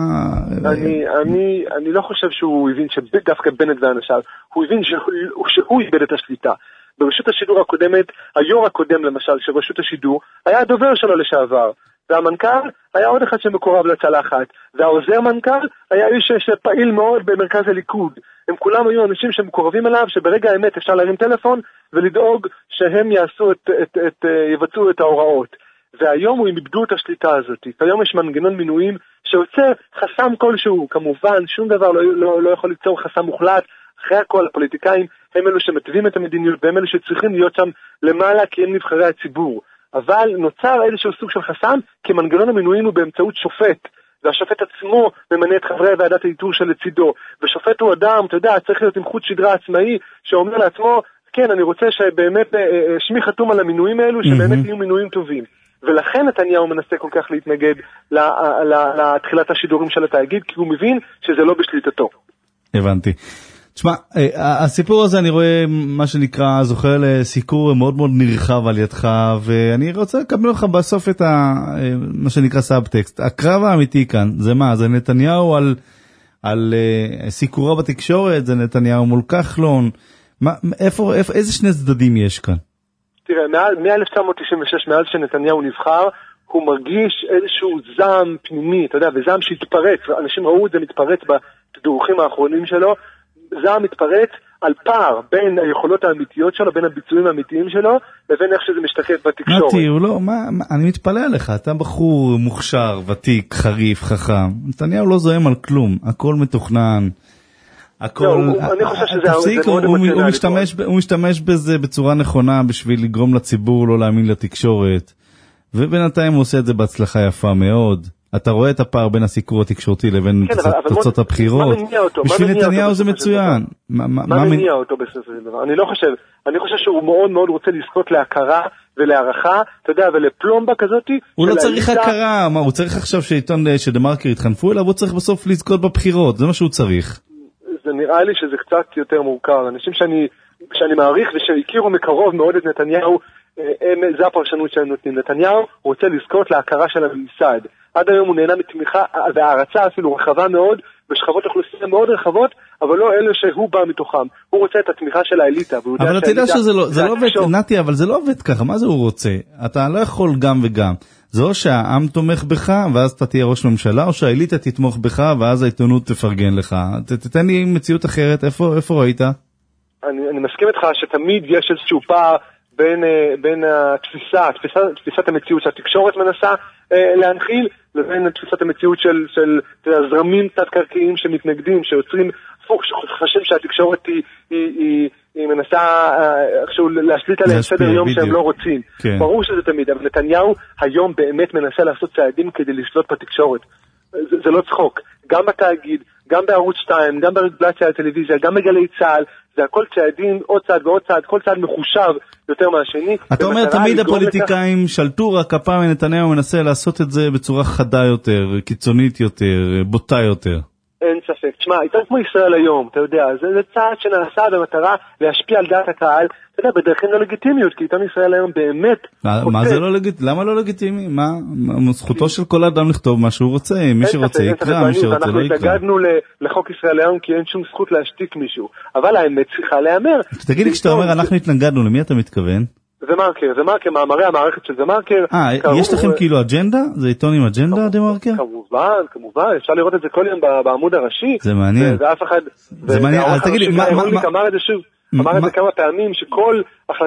אני לא חושב שהוא הבין שדווקא בנט ואנשיו, הוא הבין שהוא איבד את השליטה. ברשות השידור הקודמת, היו"ר הקודם למשל של רשות השידור, היה הדובר שלו לשעבר. והמנכ"ל היה עוד אחד שמקורב לצלחת, והעוזר מנכ"ל היה איש שפעיל מאוד במרכז הליכוד. הם כולם היו אנשים שמקורבים אליו, שברגע האמת אפשר להרים טלפון ולדאוג שהם יבצעו את ההוראות. והיום הם איבדו את השליטה הזאת. היום יש מנגנון מינויים שיוצר חסם כלשהו. כמובן, שום דבר לא יכול ליצור חסם מוחלט. אחרי הכל, הפוליטיקאים הם אלו שמתווים את המדיניות, והם אלו שצריכים להיות שם למעלה כי הם נבחרי הציבור. אבל נוצר איזשהו סוג של חסם, כי מנגנון המינויים הוא באמצעות שופט. והשופט עצמו ממנה את חברי ועדת האיתור שלצידו. ושופט הוא אדם, אתה יודע, צריך להיות עם חוט שדרה עצמאי, שאומר לעצמו, כן, אני רוצה שבאמת שמי חתום על המינויים האלו, שבאמת יהיו מינויים טובים. ולכן נתניהו מנסה כל כך להתנגד לתחילת השידורים של התאגיד, כי הוא מבין שזה לא בשליטתו. הבנתי. תשמע, הסיפור הזה אני רואה מה שנקרא, זוכר לסיקור מאוד מאוד נרחב על ידך, ואני רוצה לקבל לך בסוף את מה שנקרא סאבטקסט. הקרב האמיתי כאן, זה מה? זה נתניהו על סיקורו בתקשורת, זה נתניהו מול כחלון, איזה שני צדדים יש כאן? תראה, מ-1996, מאז שנתניהו נבחר, הוא מרגיש איזשהו זעם פנימי, אתה יודע, וזעם שהתפרץ, אנשים ראו את זה מתפרץ בתדרוכים האחרונים שלו, זעם מתפרץ על פער בין היכולות האמיתיות שלו, בין הביצועים האמיתיים שלו, לבין איך שזה משתקף בתקשורת. נתי, הוא לא, אני מתפלא עליך, אתה בחור מוכשר, ותיק, חריף, חכם, נתניהו לא זוהם על כלום, הכל מתוכנן, אני חושב שזה מאוד אמוציונלי. הוא משתמש בזה בצורה נכונה בשביל לגרום לציבור לא להאמין לתקשורת, ובינתיים הוא עושה את זה בהצלחה יפה מאוד. אתה רואה את הפער בין הסיקור התקשורתי לבין תוצאות הבחירות. בשביל נתניהו זה מצוין. מה מניע אותו בסופו של דבר? אני חושב שהוא מאוד מאוד רוצה לזכות להכרה ולהערכה, אתה יודע, ולפלומבה כזאת. הוא לא צריך הכרה, הוא צריך עכשיו שעיתון שדה-מרקר יתחנפו אליו, הוא צריך בסוף לזכות בבחירות, זה מה שהוא צריך. זה נראה לי שזה קצת יותר מורכב. אנשים שאני מעריך ושהכירו מקרוב מאוד את נתניהו, זה הפרשנות שהם נותנים. נתניהו רוצה לזכות להכרה של הממסד. עד היום הוא נהנה מתמיכה והערצה אפילו רחבה מאוד, בשכבות אוכלוסייה מאוד רחבות, אבל לא אלה שהוא בא מתוכם. הוא רוצה את התמיכה של האליטה. אבל אתה יודע שזה לא עובד, נתי, אבל זה לא עובד ככה. מה זה הוא רוצה? אתה לא יכול גם וגם. זה או שהעם תומך בך, ואז אתה תהיה ראש ממשלה, או שהאליטה תתמוך בך, ואז העיתונות תפרגן לך. תתן לי מציאות אחרת, איפה ראית? אני מסכים איתך שתמיד יש איזשהו פער בין תפיסת המציאות שהתקשורת מנסה להנחיל, לבין תפיסת המציאות של הזרמים תת-קרקעיים שמתנגדים, שיוצרים הפוך, שחושבים שהתקשורת היא מנסה איכשהו להשליט עליהם סדר יום שהם לא רוצים. ברור שזה תמיד, אבל נתניהו היום באמת מנסה לעשות צעדים כדי לשלוט בתקשורת. זה לא צחוק. גם בתאגיד, גם בערוץ 2, גם ברגולציה הטלוויזיה, גם בגלי צה"ל, זה הכל צעדים, עוד צעד ועוד צעד, כל צעד מחושב יותר מהשני. אתה אומר תמיד הפוליטיקאים שלטו, רק הפעם נתניהו מנסה לעשות את זה בצורה חדה יותר, קיצונית יותר, בוטה יותר. אין ספק. תשמע, עיתון כמו ישראל היום, אתה יודע, זה צעד שנעשה במטרה להשפיע על דעת הקהל, אתה יודע, בדרכים לא לגיטימיות, כי עיתון ישראל היום באמת... מה זה לא לגיטימי? למה לא לגיטימי? מה? זכותו של כל אדם לכתוב מה שהוא רוצה, מי שרוצה יקרא, מי שרוצה לא יקרא. אנחנו התנגדנו לחוק ישראל היום, כי אין שום זכות להשתיק מישהו, אבל האמת צריכה להיאמר. תגיד לי, כשאתה אומר אנחנו התנגדנו, למי אתה מתכוון? זה-מרקר, מאמרי המערכת של זה-מרקר. יש לכם כאילו אג'נדה? זה עיתון עם אג'נדה, דה-מרקר? כמובן, אפשר לראות את זה כל יום בעמוד הראשי. זה מעניין. ואף אחד... זה מעניין, אז תגיד לי, אמר את זה שוב, אמר את זה כמה פעמים, שכל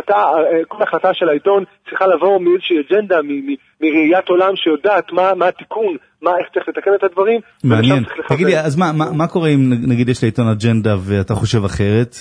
החלטה של העיתון צריכה לבוא מאיזושהי אג'נדה, מראיית עולם שיודעת מה התיקון, איך צריך לתקן את הדברים. מעניין. תגיד לי, אז מה קורה אם נגיד יש לעיתון אג'נדה ואתה חושב אחרת?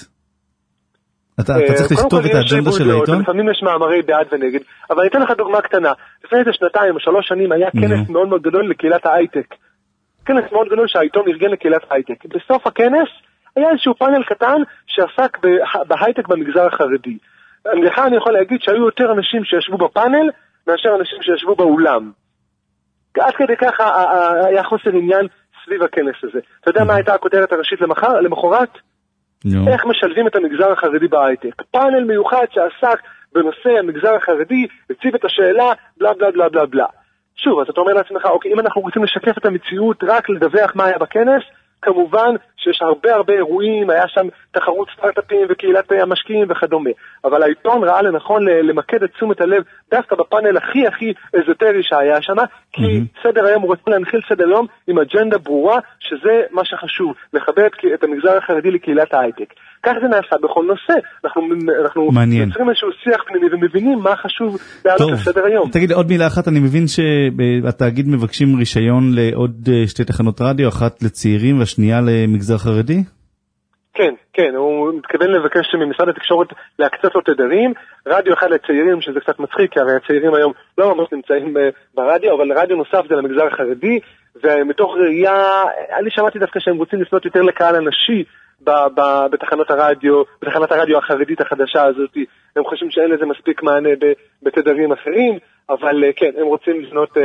אתה צריך לכתוב את האג'נדה של העיתון? לפעמים יש מאמרי בעד ונגד, אבל אני אתן לך דוגמה קטנה. לפני איזה 2 או 3 שנים היה כנס מאוד מאוד גדול לקהילת ההייטק. כנס מאוד גדול שהעיתון ארגן לקהילת ההייטק. בסוף הכנס היה איזשהו פאנל קטן שעסק בהייטק במגזר החרדי. לך אני יכול להגיד שהיו יותר אנשים שישבו בפאנל מאשר אנשים שישבו באולם. עד כדי ככה היה חוסר עניין סביב הכנס הזה. אתה יודע מה הייתה הכותרת הראשית למחרת? איך משלבים את המגזר החרדי בהייטק. פאנל מיוחד שעסק בנושא המגזר החרדי, הציב את השאלה, בלה בלה בלה בלה בלה. שוב, אז אתה אומר לעצמך, אוקיי, אם אנחנו רוצים לשקף את המציאות, רק לדווח מה היה בכנס, כמובן שיש הרבה אירועים, היה שם תחרות סטארט-אפים וקהילת המשקיעים וכדומה. אבל העיתון ראה לנכון למקד את תשומת הלב דווקא בפאנל הכי אזוטרי שהיה שם, כי סדר היום הוא רוצה להנחיל סדר יום עם אג'נדה ברורה, שזה מה שחשוב, לחבר את המגזר החרדי לקהילת ההייטק. כך זה נעשה בכל נושא. אנחנו יוצרים איזשהו שיח פנימי ומבינים מה חשוב להעלות לסדר היום. תגיד לי עוד מילה אחת, אני מבין שהתאגיד מבקשים רישיון לעוד שתי תחנות רדיו, אחת לצעירים והשנייה למגזר חרדי? כן, הוא מתכוון לבקש ממשרד התקשורת להקצות לו תדרים, רדיו אחד לצעירים, שזה קצת מצחיק, כי הרי הצעירים היום לא ממש נמצאים ברדיו, אבל רדיו נוסף זה למגזר החרדי, ומתוך ראייה, אני שמעתי דווקא שהם רוצים לפנות יותר לקהל הנשי, בתחנת הרדיו החרדית החדשה הזאת, הם חושבים שאין לזה מספיק מענה בתדרים אחרים, אבל כן, הם רוצים לפנות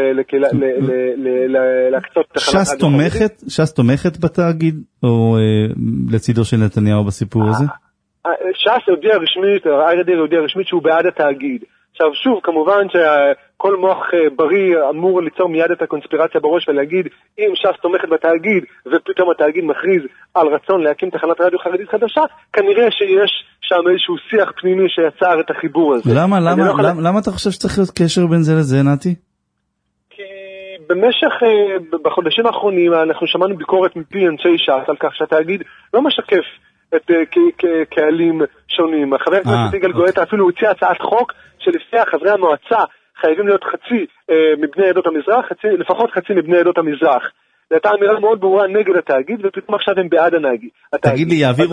להקצות תחנת רדיו חרדית. ש"ס תומכת בתאגיד, או לצידו של נתניהו בסיפור הזה? ש"ס הודיע רשמית, ארדיר הודיע רשמית שהוא בעד התאגיד. עכשיו שוב, כמובן שכל מוח בריא אמור ליצור מיד את הקונספירציה בראש ולהגיד, אם ש"ס תומכת בתאגיד ופתאום התאגיד מכריז על רצון להקים תחנת רדיו חרדית חדשה, כנראה שיש שם איזשהו שיח פנימי שיצר את החיבור הזה. למה אתה חושב שצריך להיות קשר בין זה לזה, נתי? כי בחודשים האחרונים אנחנו שמענו ביקורת מפי אנשי ש"ס על כך שהתאגיד לא משקף את קהלים שונים. חבר הכנסת יגאל גואטה אפילו הציע הצעת חוק שלפיה חברי המועצה חייבים להיות חצי מבני עדות המזרח, לפחות חצי מבני עדות המזרח. זו הייתה אמירה מאוד ברורה נגד התאגיד, ופתאום עכשיו הם בעד הנאגיד. תגיד לי, יעבירו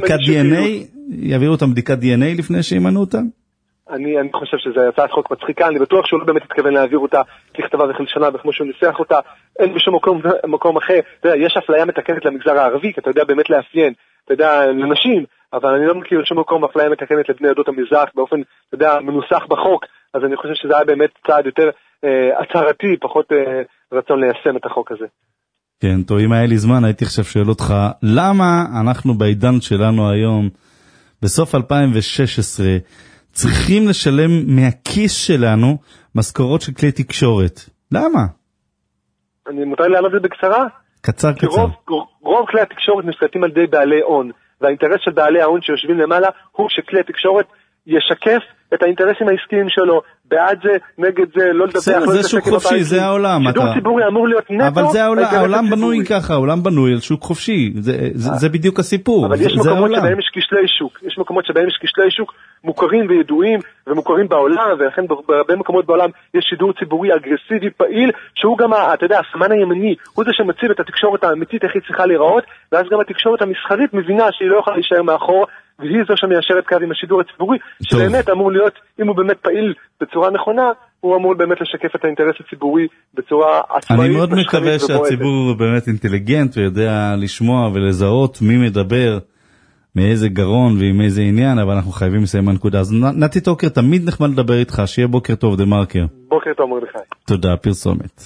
אותם בדיקת DNA לפני שימנו אותם? אני חושב שזו הצעת חוק מצחיקה, אני בטוח שהוא לא באמת התכוון להעביר אותה ככתבה וכלשונה, וכמו שהוא ניסח אותה, אין בשום מקום אחר. אתה יודע, יש אפליה מתקנת למגזר הערבי, כי אתה יודע באמת לאפיין, אתה יודע, לנשים, אבל אני לא מכיר שום מקום אפליה מתקנת לבני עדות המזרח באופן, אתה יודע, מנוסח בחוק, אז אני חושב שזה היה באמת צעד יותר הצהרתי, פחות רצון ליישם את החוק הזה. כן, טוב, אם היה לי זמן, הייתי עכשיו שואל אותך, למה אנחנו בעידן שלנו היום, בסוף 2016, צריכים לשלם מהכיס שלנו משכורות של כלי תקשורת? למה? אני מותר לענות את זה בקצרה? קצר. רוב כלי התקשורת נשלטים על ידי בעלי הון, והאינטרס של בעלי ההון שיושבים למעלה הוא שכלי התקשורת ישקף את האינטרסים העסקיים שלו, בעד זה, נגד זה, לא לדבר. זה שוק חופשי, זה העולם. שידור ציבורי אמור להיות נטו. אבל זה העולם בנוי ככה, העולם בנוי על שוק חופשי, זה בדיוק הסיפור. אבל יש מקומות שבהם יש כשלי שוק, יש מקומות שבהם יש כשלי שוק מוכרים וידועים ומוכרים בעולם, ולכן בהרבה מקומות בעולם יש שידור ציבורי אגרסיבי פעיל, שהוא גם, אתה יודע, הסמן הימני, הוא זה שמציב את התקשורת האמיתית איך היא צריכה להיראות, ואז גם התקשורת המסחרית מבינה שהיא לא יכולה להישאר מאחור, והיא זו שמיישרת קו עם השידור הציבורי, שבאמת אמור להיות, אם הוא באמת פעיל בצורה נכונה, הוא אמור באמת לשקף את האינטרס הציבורי בצורה עצמאית. אני מאוד מקווה שהציבור באמת אינטליגנט ויודע לשמוע ולזהות מי מדבר, מאיזה גרון ועם איזה עניין, אבל אנחנו חייבים לסיים הנקודה. אז נתי טוקר, תמיד נחמד לדבר איתך, שיהיה בוקר טוב דה מרקר. בוקר טוב מרדכי. תודה, פרסומת.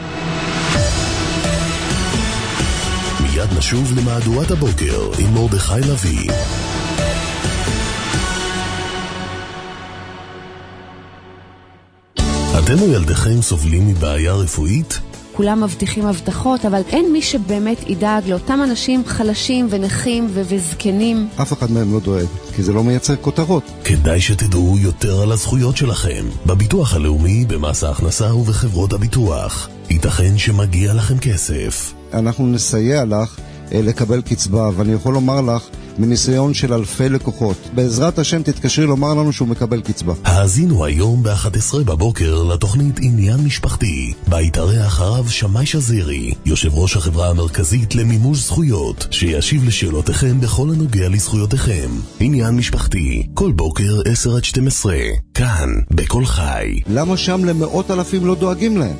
מיד נשוב למהדורת הבוקר עם מרדכי לוי. אתם או ילדיכם סובלים מבעיה רפואית? כולם מבטיחים הבטחות, אבל אין מי שבאמת ידאג לאותם אנשים חלשים ונכים וזקנים. אף אחד מהם לא דואג, כי זה לא מייצר כותרות. כדאי שתדעו יותר על הזכויות שלכם, בביטוח הלאומי, במס ההכנסה ובחברות הביטוח. ייתכן שמגיע לכם כסף. אנחנו נסייע לך לקבל קצבה, ואני יכול לומר לך, מניסיון של אלפי לקוחות, בעזרת השם תתקשרי לומר לנו שהוא מקבל קצבה. האזינו היום ב-11 בבוקר לתוכנית עניין משפחתי, בה יתארח הרב שמאי שזירי, יושב ראש החברה המרכזית למימוש זכויות, שישיב לשאלותיכם בכל הנוגע לזכויותיכם. עניין משפחתי, כל בוקר 10-12, כאן, בכל חי. למה שם למאות אלפים לא דואגים להם?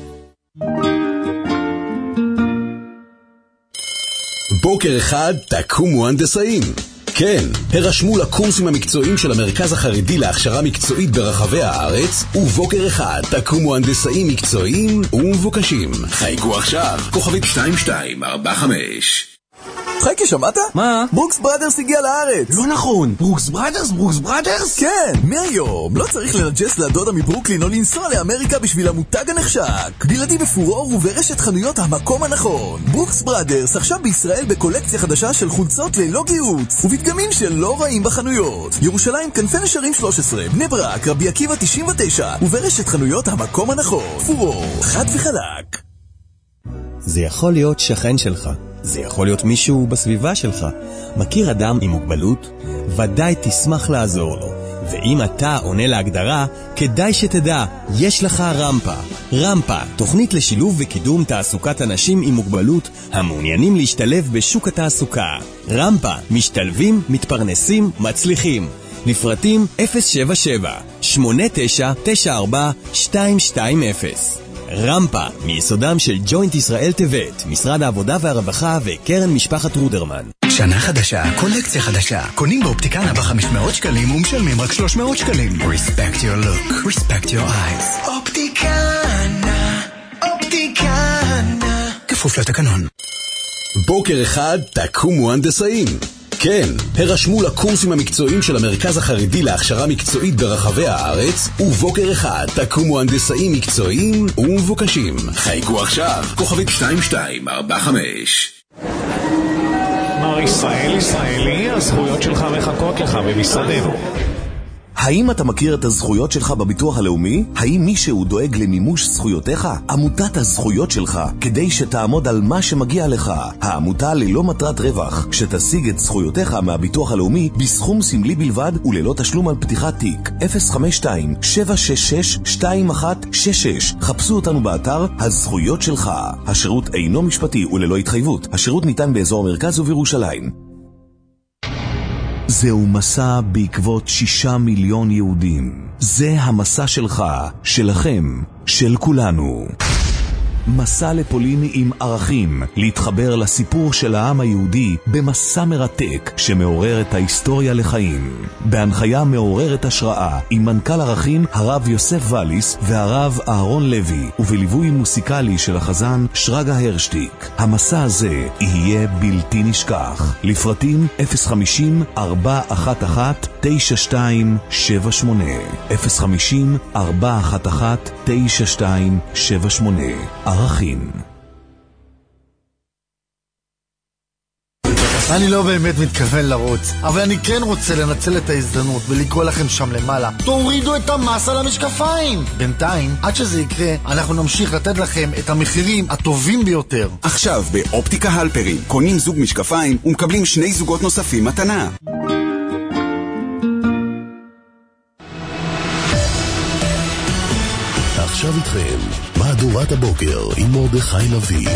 בוקר אחד תקומו הנדסאים. כן, הרשמו לקורסים המקצועיים של המרכז החרדי להכשרה מקצועית ברחבי הארץ, ובוקר אחד תקומו הנדסאים מקצועיים ומבוקשים. חייגו עכשיו, כוכבית 2245. חייקי, שמעת? מה? ברוקס בראדרס הגיע לארץ. לא נכון, ברוקס בראדרס? ברוקס בראדרס? כן, מהיום לא צריך לנג'ס לדודה מברוקלין או לנסוע לאמריקה בשביל המותג הנחשק. בלעדי בפורור וברשת חנויות המקום הנכון. ברוקס בראדרס עכשיו בישראל בקולקציה חדשה של חולצות ללא גיוץ ובדגמים שלא רעים בחנויות. ירושלים כנפי נשרים 13, בני ברק, רבי עקיבא 99 וברשת חנויות המקום הנכון. פורור, חד וחלק. זה יכול להיות שכן שלך, זה יכול להיות מישהו בסביבה שלך. מכיר אדם עם מוגבלות? ודאי תשמח לעזור לו. ואם אתה עונה להגדרה, כדאי שתדע, יש לך רמפה. רמפה, תוכנית לשילוב וקידום תעסוקת אנשים עם מוגבלות המעוניינים להשתלב בשוק התעסוקה. רמפה, משתלבים, מתפרנסים, מצליחים. לפרטים 077-8994-220. רמפה, מיסודם של ג'וינט ישראל טבת, משרד העבודה והרווחה וקרן משפחת רודרמן. שנה חדשה, קולקציה חדשה. קונים באופטיקנה ב-500 שקלים ומשלמים רק 300 שקלים. Respect your look, respect your eyes. אופטיקנה, אופטיקנה. כפוף לתקנון. בוקר אחד תקומו הנדסאים. כן, הרשמו לקורסים המקצועיים של המרכז החרדי להכשרה מקצועית ברחבי הארץ, ובוקר אחד תקומו הנדסאים מקצועיים ומבוקשים. חייגו עכשיו, כוכבית 2245. מר ישראלי, הזכויות שלך מחכות לך במשרדנו. האם אתה מכיר את הזכויות שלך בביטוח הלאומי? האם מישהו דואג למימוש זכויותיך? עמותת הזכויות שלך, כדי שתעמוד על מה שמגיע לך. העמותה ללא מטרת רווח, שתשיג את זכויותיך מהביטוח הלאומי בסכום סמלי בלבד וללא תשלום על פתיחת תיק. 052-766-2166. חפשו אותנו באתר הזכויות שלך. השירות אינו משפטי וללא התחייבות. השירות ניתן באזור המרכז ובירושלים. זהו מסע בעקבות 6 מיליון יהודים. זה המסע שלך, שלכם, של כולנו. מסע לפולין עם ערכים, להתחבר לסיפור של העם היהודי במסע מרתק שמעורר את ההיסטוריה לחיים. בהנחיה מעוררת השראה עם מנכ"ל ערכים הרב יוסף וליס והרב אהרון לוי, ובליווי מוסיקלי של החזן שרגא הרשטיק. המסע הזה יהיה בלתי נשכח. לפרטים 050-411-9278 050-411-9278. ערכים. אני לא באמת מתכוון לרוץ, אבל אני כן רוצה לנצל את ההזדמנות ולקרוא לכם שם למעלה. תורידו את המס על המשקפיים! בינתיים, עד שזה יקרה, אנחנו נמשיך לתת לכם את המחירים הטובים ביותר. עכשיו באופטיקה הלפרין, קונים זוג משקפיים ומקבלים 2 זוגות נוספים מתנה. עכשיו איתכם, מהדורת הבוקר עם מרדכי לוי.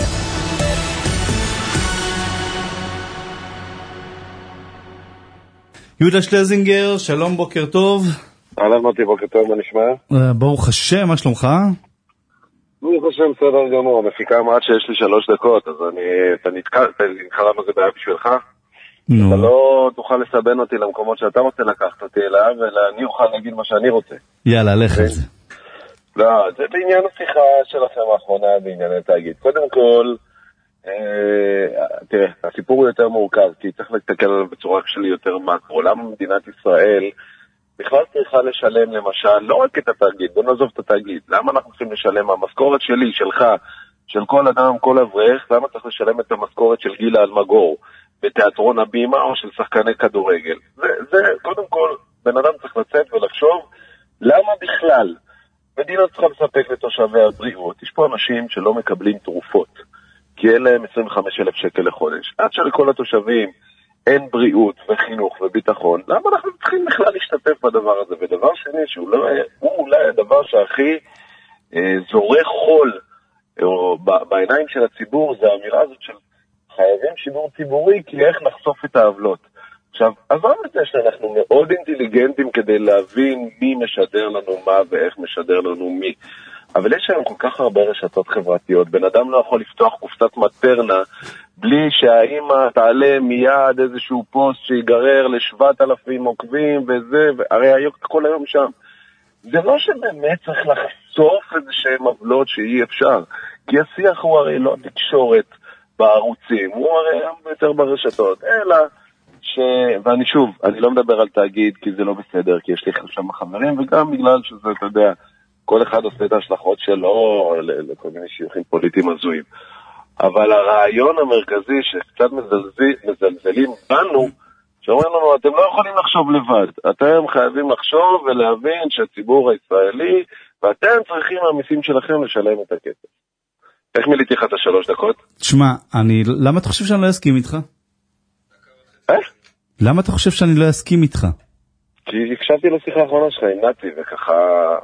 יהודה שלזינגר, שלום, בוקר טוב. אהלן מוטי, בוקר טוב, מה נשמע? ברוך השם, מה שלומך? ברוך השם, בסדר גמור, המפיקה אמרת שיש לי 3 דקות, אז אתה נתקע למה זה בעיה בשבילך? אתה לא תוכל לסבן אותי למקומות שאתה רוצה לקחת אותי אליו, אלא אני אוכל להגיד מה שאני רוצה. יאללה, לך על זה. לא, זה בעניין השיחה שלכם האחרונה בענייני תאגיד. קודם כל, תראה, הסיפור הוא יותר מורכב, כי צריך להתקל עליו בצורה של יותר מקרו. למה מדינת ישראל בכלל צריכה לשלם למשל, לא רק את התאגיד, בוא נעזוב את התאגיד, למה אנחנו צריכים לשלם המשכורת שלי, שלך, של כל אדם, כל אברך, למה צריך לשלם את המשכורת של גילה אלמגור בתיאטרון הבימה או של שחקני כדורגל? זה קודם כל, בן אדם צריך לצאת ולחשוב למה בכלל מדינה צריכה לספק לתושבי הבריאות. יש פה אנשים שלא מקבלים תרופות, כי אין להם 25,000 שקל לחודש. עד שלכל התושבים אין בריאות וחינוך וביטחון, למה אנחנו צריכים בכלל להשתתף בדבר הזה? ודבר שני, שהוא אולי הדבר שהכי זורק חול או בעיניים של הציבור, זה האמירה הזאת של חייבים שידור ציבורי, כי איך נחשוף את העוולות. עכשיו, עבר את זה שאנחנו מאוד אינטליגנטים כדי להבין מי משדר לנו מה ואיך משדר לנו מי. אבל יש היום כל כך הרבה רשתות חברתיות. בן אדם לא יכול לפתוח קופסת מטרנה בלי שהאימא תעלה מיד איזשהו פוסט שיגרר ל7,000 עוקבים וזה, הרי היום כל היום שם. זה לא שבאמת צריך לחשוף איזה שהם עוולות שאי אפשר, כי השיח הוא הרי לא תקשורת בערוצים, הוא הרי יותר ברשתות, אלא ואני שוב, אני לא מדבר על תאגיד כי זה לא בסדר, כי יש לי שם חברים, וגם בגלל שזה, אתה יודע, כל אחד עושה את ההשלכות שלו לכל מיני שיוחים פוליטיים הזויים. אבל הרעיון המרכזי שקצת מזלזלים בנו, שאומרים לנו, אתם לא יכולים לחשוב לבד, אתם חייבים לחשוב ולהבין שהציבור הישראלי, ואתם צריכים מהמיסים שלכם לשלם את הכסף. איך מילאתי לך את 3 דקות? תשמע, למה אתה חושב שאני לא אסכים איתך? למה אתה חושב שאני לא אסכים איתך? כי הקשבתי לשיחה האחרונה שלך עם נתי, וככה,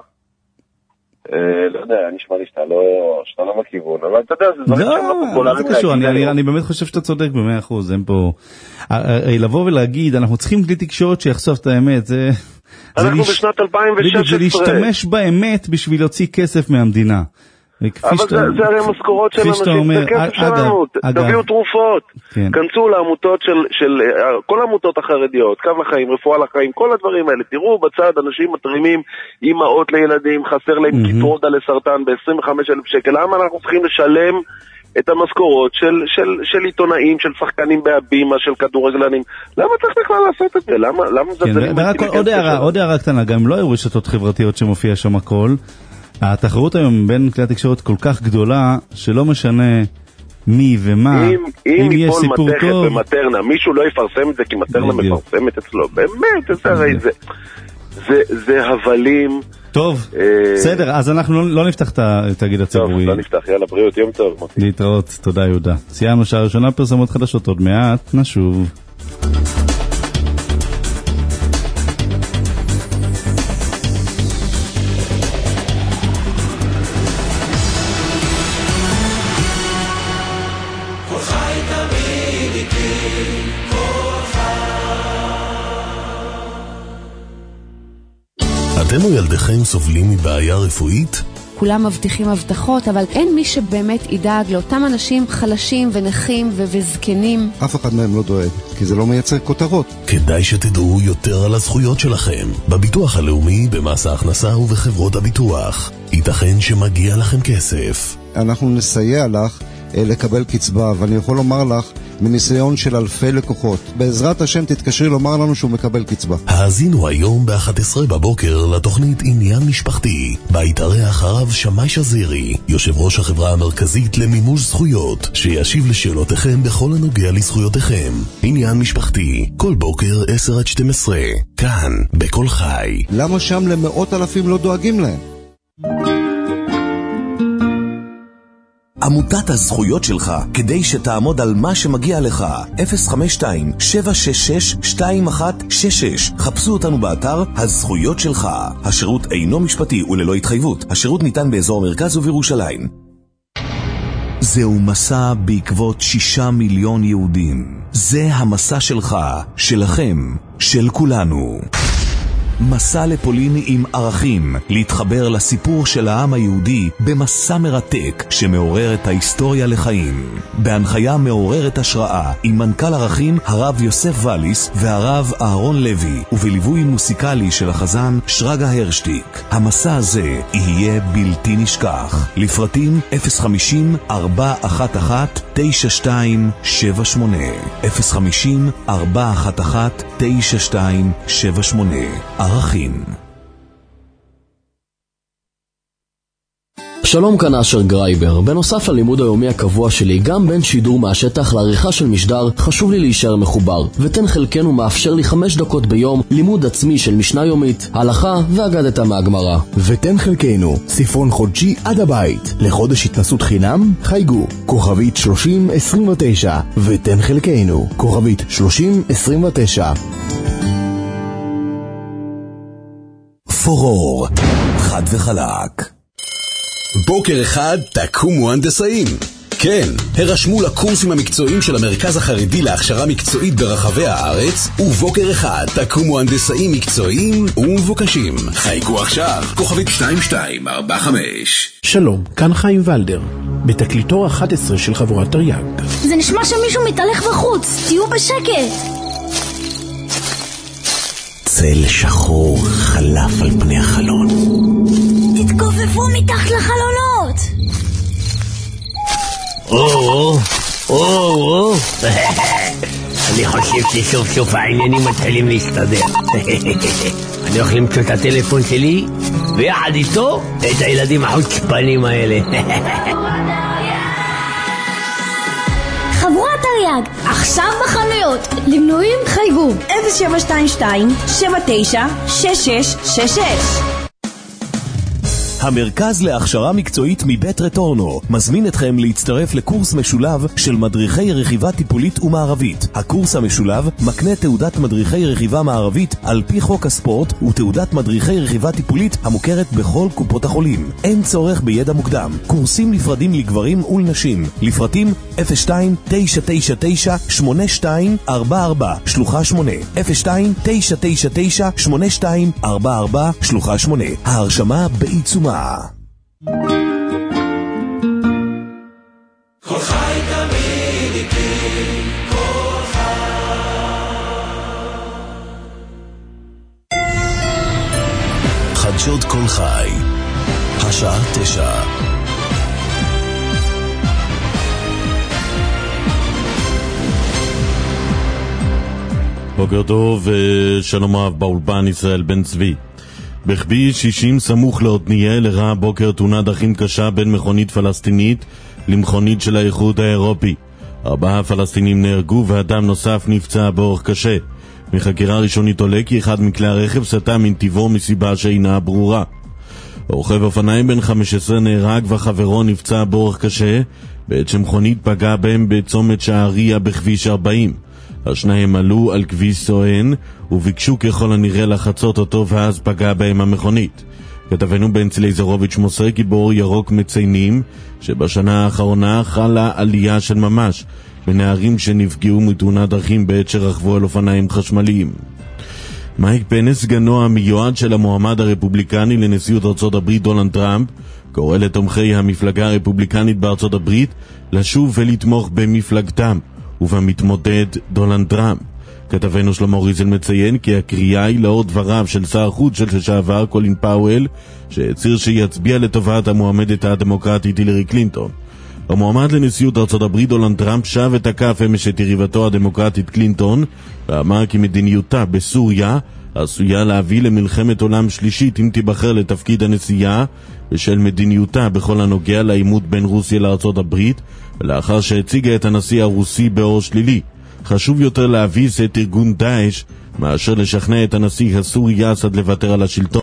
לא יודע, נשמע לי שאתה לא בכיוון, אבל אתה יודע, זה דברים שהם לא פופולריים. זה קשור, אני באמת חושב שאתה צודק ב100%, הם פה, לבוא ולהגיד, אנחנו צריכים כלי תקשורת שיחשוף את האמת, אנחנו בשנת 2016. זה להשתמש באמת בשביל להוציא כסף מהמדינה. אבל זה הרי המשכורות של אנשים, זה כסף שלנו, תביאו תרופות, כנסו לעמותות של כל העמותות החרדיות, קו לחיים, רפואה לחיים, כל הדברים האלה, תראו בצד אנשים מתרימים אימהות לילדים, חסר להם קיטרודה לסרטן ב-25,000 שקל, למה אנחנו צריכים לשלם את המשכורות של עיתונאים, של שחקנים בהבימה, של כדורגלנים, למה צריך בכלל לעשות את זה? למה זה עוד הערה קטנה, גם לא היו רשתות חברתיות שמופיע שם הכל, התחרות היום בין כלי התקשורת כל כך גדולה, שלא משנה מי ומה, אם יש סיפור טוב. במטרנה, מישהו לא יפרסם את זה, כי מטרנה מפרסמת אצלו. באמת, זה הבלים. טוב, בסדר, אז אנחנו לא נפתח את התאגיד הציבורי. טוב, לא נפתח, יאללה, בריאות, יום טוב. להתראות, תודה יהודה. סיימנו שעה ראשונה, פרסמות חדשות, עוד מעט, נשוב. אתם או ילדיכם סובלים מבעיה רפואית? כולם מבטיחים הבטחות, אבל אין מי שבאמת ידאג לאותם אנשים חלשים ונכים וזקנים. אף אחד מהם לא דואג, כי זה לא מייצר כותרות. כדאי שתדעו יותר על הזכויות שלכם, בביטוח הלאומי, במס ההכנסה ובחברות הביטוח. ייתכן שמגיע לכם כסף. אנחנו נסייע לך לקבל קצבה, ואני יכול לומר לך, מניסיון של אלפי לקוחות, בעזרת השם תתקשרי לומר לנו שהוא מקבל קצבה. האזינו היום ב-11 בבוקר לתוכנית עניין משפחתי, בה יתארח הרב שמאי שזירי, יושב ראש החברה המרכזית למימוש זכויות, שישיב לשאלותיכם בכל הנוגע לזכויותיכם. עניין משפחתי, כל בוקר 10-12, כאן, בכל חי. למה שם למאות אלפים לא דואגים להם? עמותת הזכויות שלך, כדי שתעמוד על מה שמגיע לך. 052-766-2166. חפשו אותנו באתר הזכויות שלך. השירות אינו משפטי וללא התחייבות. השירות ניתן באזור מרכז ובירושלים. זהו מסע בעקבות 6 מיליון יהודים. זה המסע שלך, שלכם, של כולנו. מסע לפולין עם ערכים, להתחבר לסיפור של העם היהודי במסע מרתק שמעורר את ההיסטוריה לחיים. בהנחיה מעוררת השראה עם מנכ"ל ערכים הרב יוסף וליס והרב אהרון לוי, ובליווי מוסיקלי של החזן שרגא הרשטיק. המסע הזה יהיה בלתי נשכח. לפרטים 050-411-9278 050-411-9278. ערכים. שלום, כאן אשר גרייבר. בנוסף ללימוד היומי הקבוע שלי, גם בין שידור מהשטח לעריכה של משדר, חשוב לי להישאר מחובר. ותן חלקנו מאפשר לי 5 דקות ביום לימוד עצמי של משנה יומית, הלכה ואגדתה מהגמרא. ותן חלקנו ספרון חודשי עד הבית. לחודש התנסות חינם, חייגו כוכבית 3029. ותן חלקנו כוכבית 3029. פורור, חד וחלק. בוקר אחד תקומו הנדסאים. כן, הרשמו לקורסים המקצועיים של המרכז החרדי להכשרה מקצועית ברחבי הארץ, ובוקר אחד תקומו הנדסאים מקצועיים ומבוקשים. חייגו עכשיו, כוכבית 2245. שלום, כאן חיים ולדר, בתקליטור 11 של חבורת תרי"ג. זה נשמע שמישהו מתהלך בחוץ, תהיו בשקט. צל שחור חלף על פני החלון. תתכופפו מתחת לחלונות. אני חושב שסוף סוף העניינים מתחילים להסתדר. אני הולך למצוא את הטלפון שלי ויחד איתו את הילדים החוצפנים האלה. חבורת תרי"ג, עכשיו בחנויות. למנויים חייגו 0722-796666. המרכז להכשרה מקצועית מבית רטורנו מזמין אתכם להצטרף לקורס משולב של מדריכי רכיבה טיפולית ומערבית. הקורס המשולב מקנה תעודת מדריכי רכיבה מערבית על פי חוק הספורט ותעודת מדריכי רכיבה טיפולית המוכרת בכל קופות החולים. אין צורך בידע מוקדם. קורסים נפרדים לגברים ולנשים. לפרטים 02-999-8244 שלוחה 8 02-999-8244 שלוחה 8. ההרשמה בעיצומה. כל חי תמיד איתי, כל חי. חדשות כל חי, השעה 9. בוקר טוב, שלום רב באולפן ישראל בן צבי. בכביש 60 סמוך לעתניאל אירעה בוקר תאונת דרכים קשה בין מכונית פלסטינית למכונית של האיחוד האירופי. 4 פלסטינים נהרגו ואדם נוסף נפצע באורח קשה. מחקירה ראשונית עולה כי אחד מכלי הרכב סטה מנתיבו מסיבה שאינה ברורה. רוכב אופניים בן 15 נהרג וחברו נפצע באורח קשה בעת שמכונית פגעה בהם בצומת שעריה בכביש 40. השניים עלו על כביש סואן וביקשו ככל הנראה לחצות אותו ואז פגע בהם המכונית. כתבנו בנצי לייזרוביץ' מוסר כי באור ירוק מציינים שבשנה האחרונה חלה עלייה של ממש בנערים שנפגעו מתאונת דרכים בעת שרכבו על אופניים חשמליים. מייק פנס, סגנו המיועד של המועמד הרפובליקני לנשיאות ארצות הברית דונלד טראמפ, קורא לתומכי המפלגה הרפובליקנית בארצות הברית לשוב ולתמוך במפלגתם ובמתמודד דונלד טראמפ. כתבנו שלמה ריזל מציין כי הקריאה היא לאור דבריו של שר החוץ של לשעבר קולין פאוול, שהצהיר שיצביע לטובת המועמדת הדמוקרטית הילרי קלינטון. המועמד לנשיאות ארצות הברית דונלד טראמפ שב ותקף אמש את יריבתו הדמוקרטית קלינטון ואמר כי מדיניותה בסוריה עשויה להביא למלחמת עולם שלישית אם תיבחר לתפקיד הנשיאה, ושל מדיניותה בכל הנוגע לעימות בין רוסיה לארצות הברית, ולאחר שהציגה את הנשיא הרוסי באור שלילי. חשוב יותר להביס את ארגון דאעש מאשר לשכנע את הנשיא הסורי אסד לוותר על השלטון.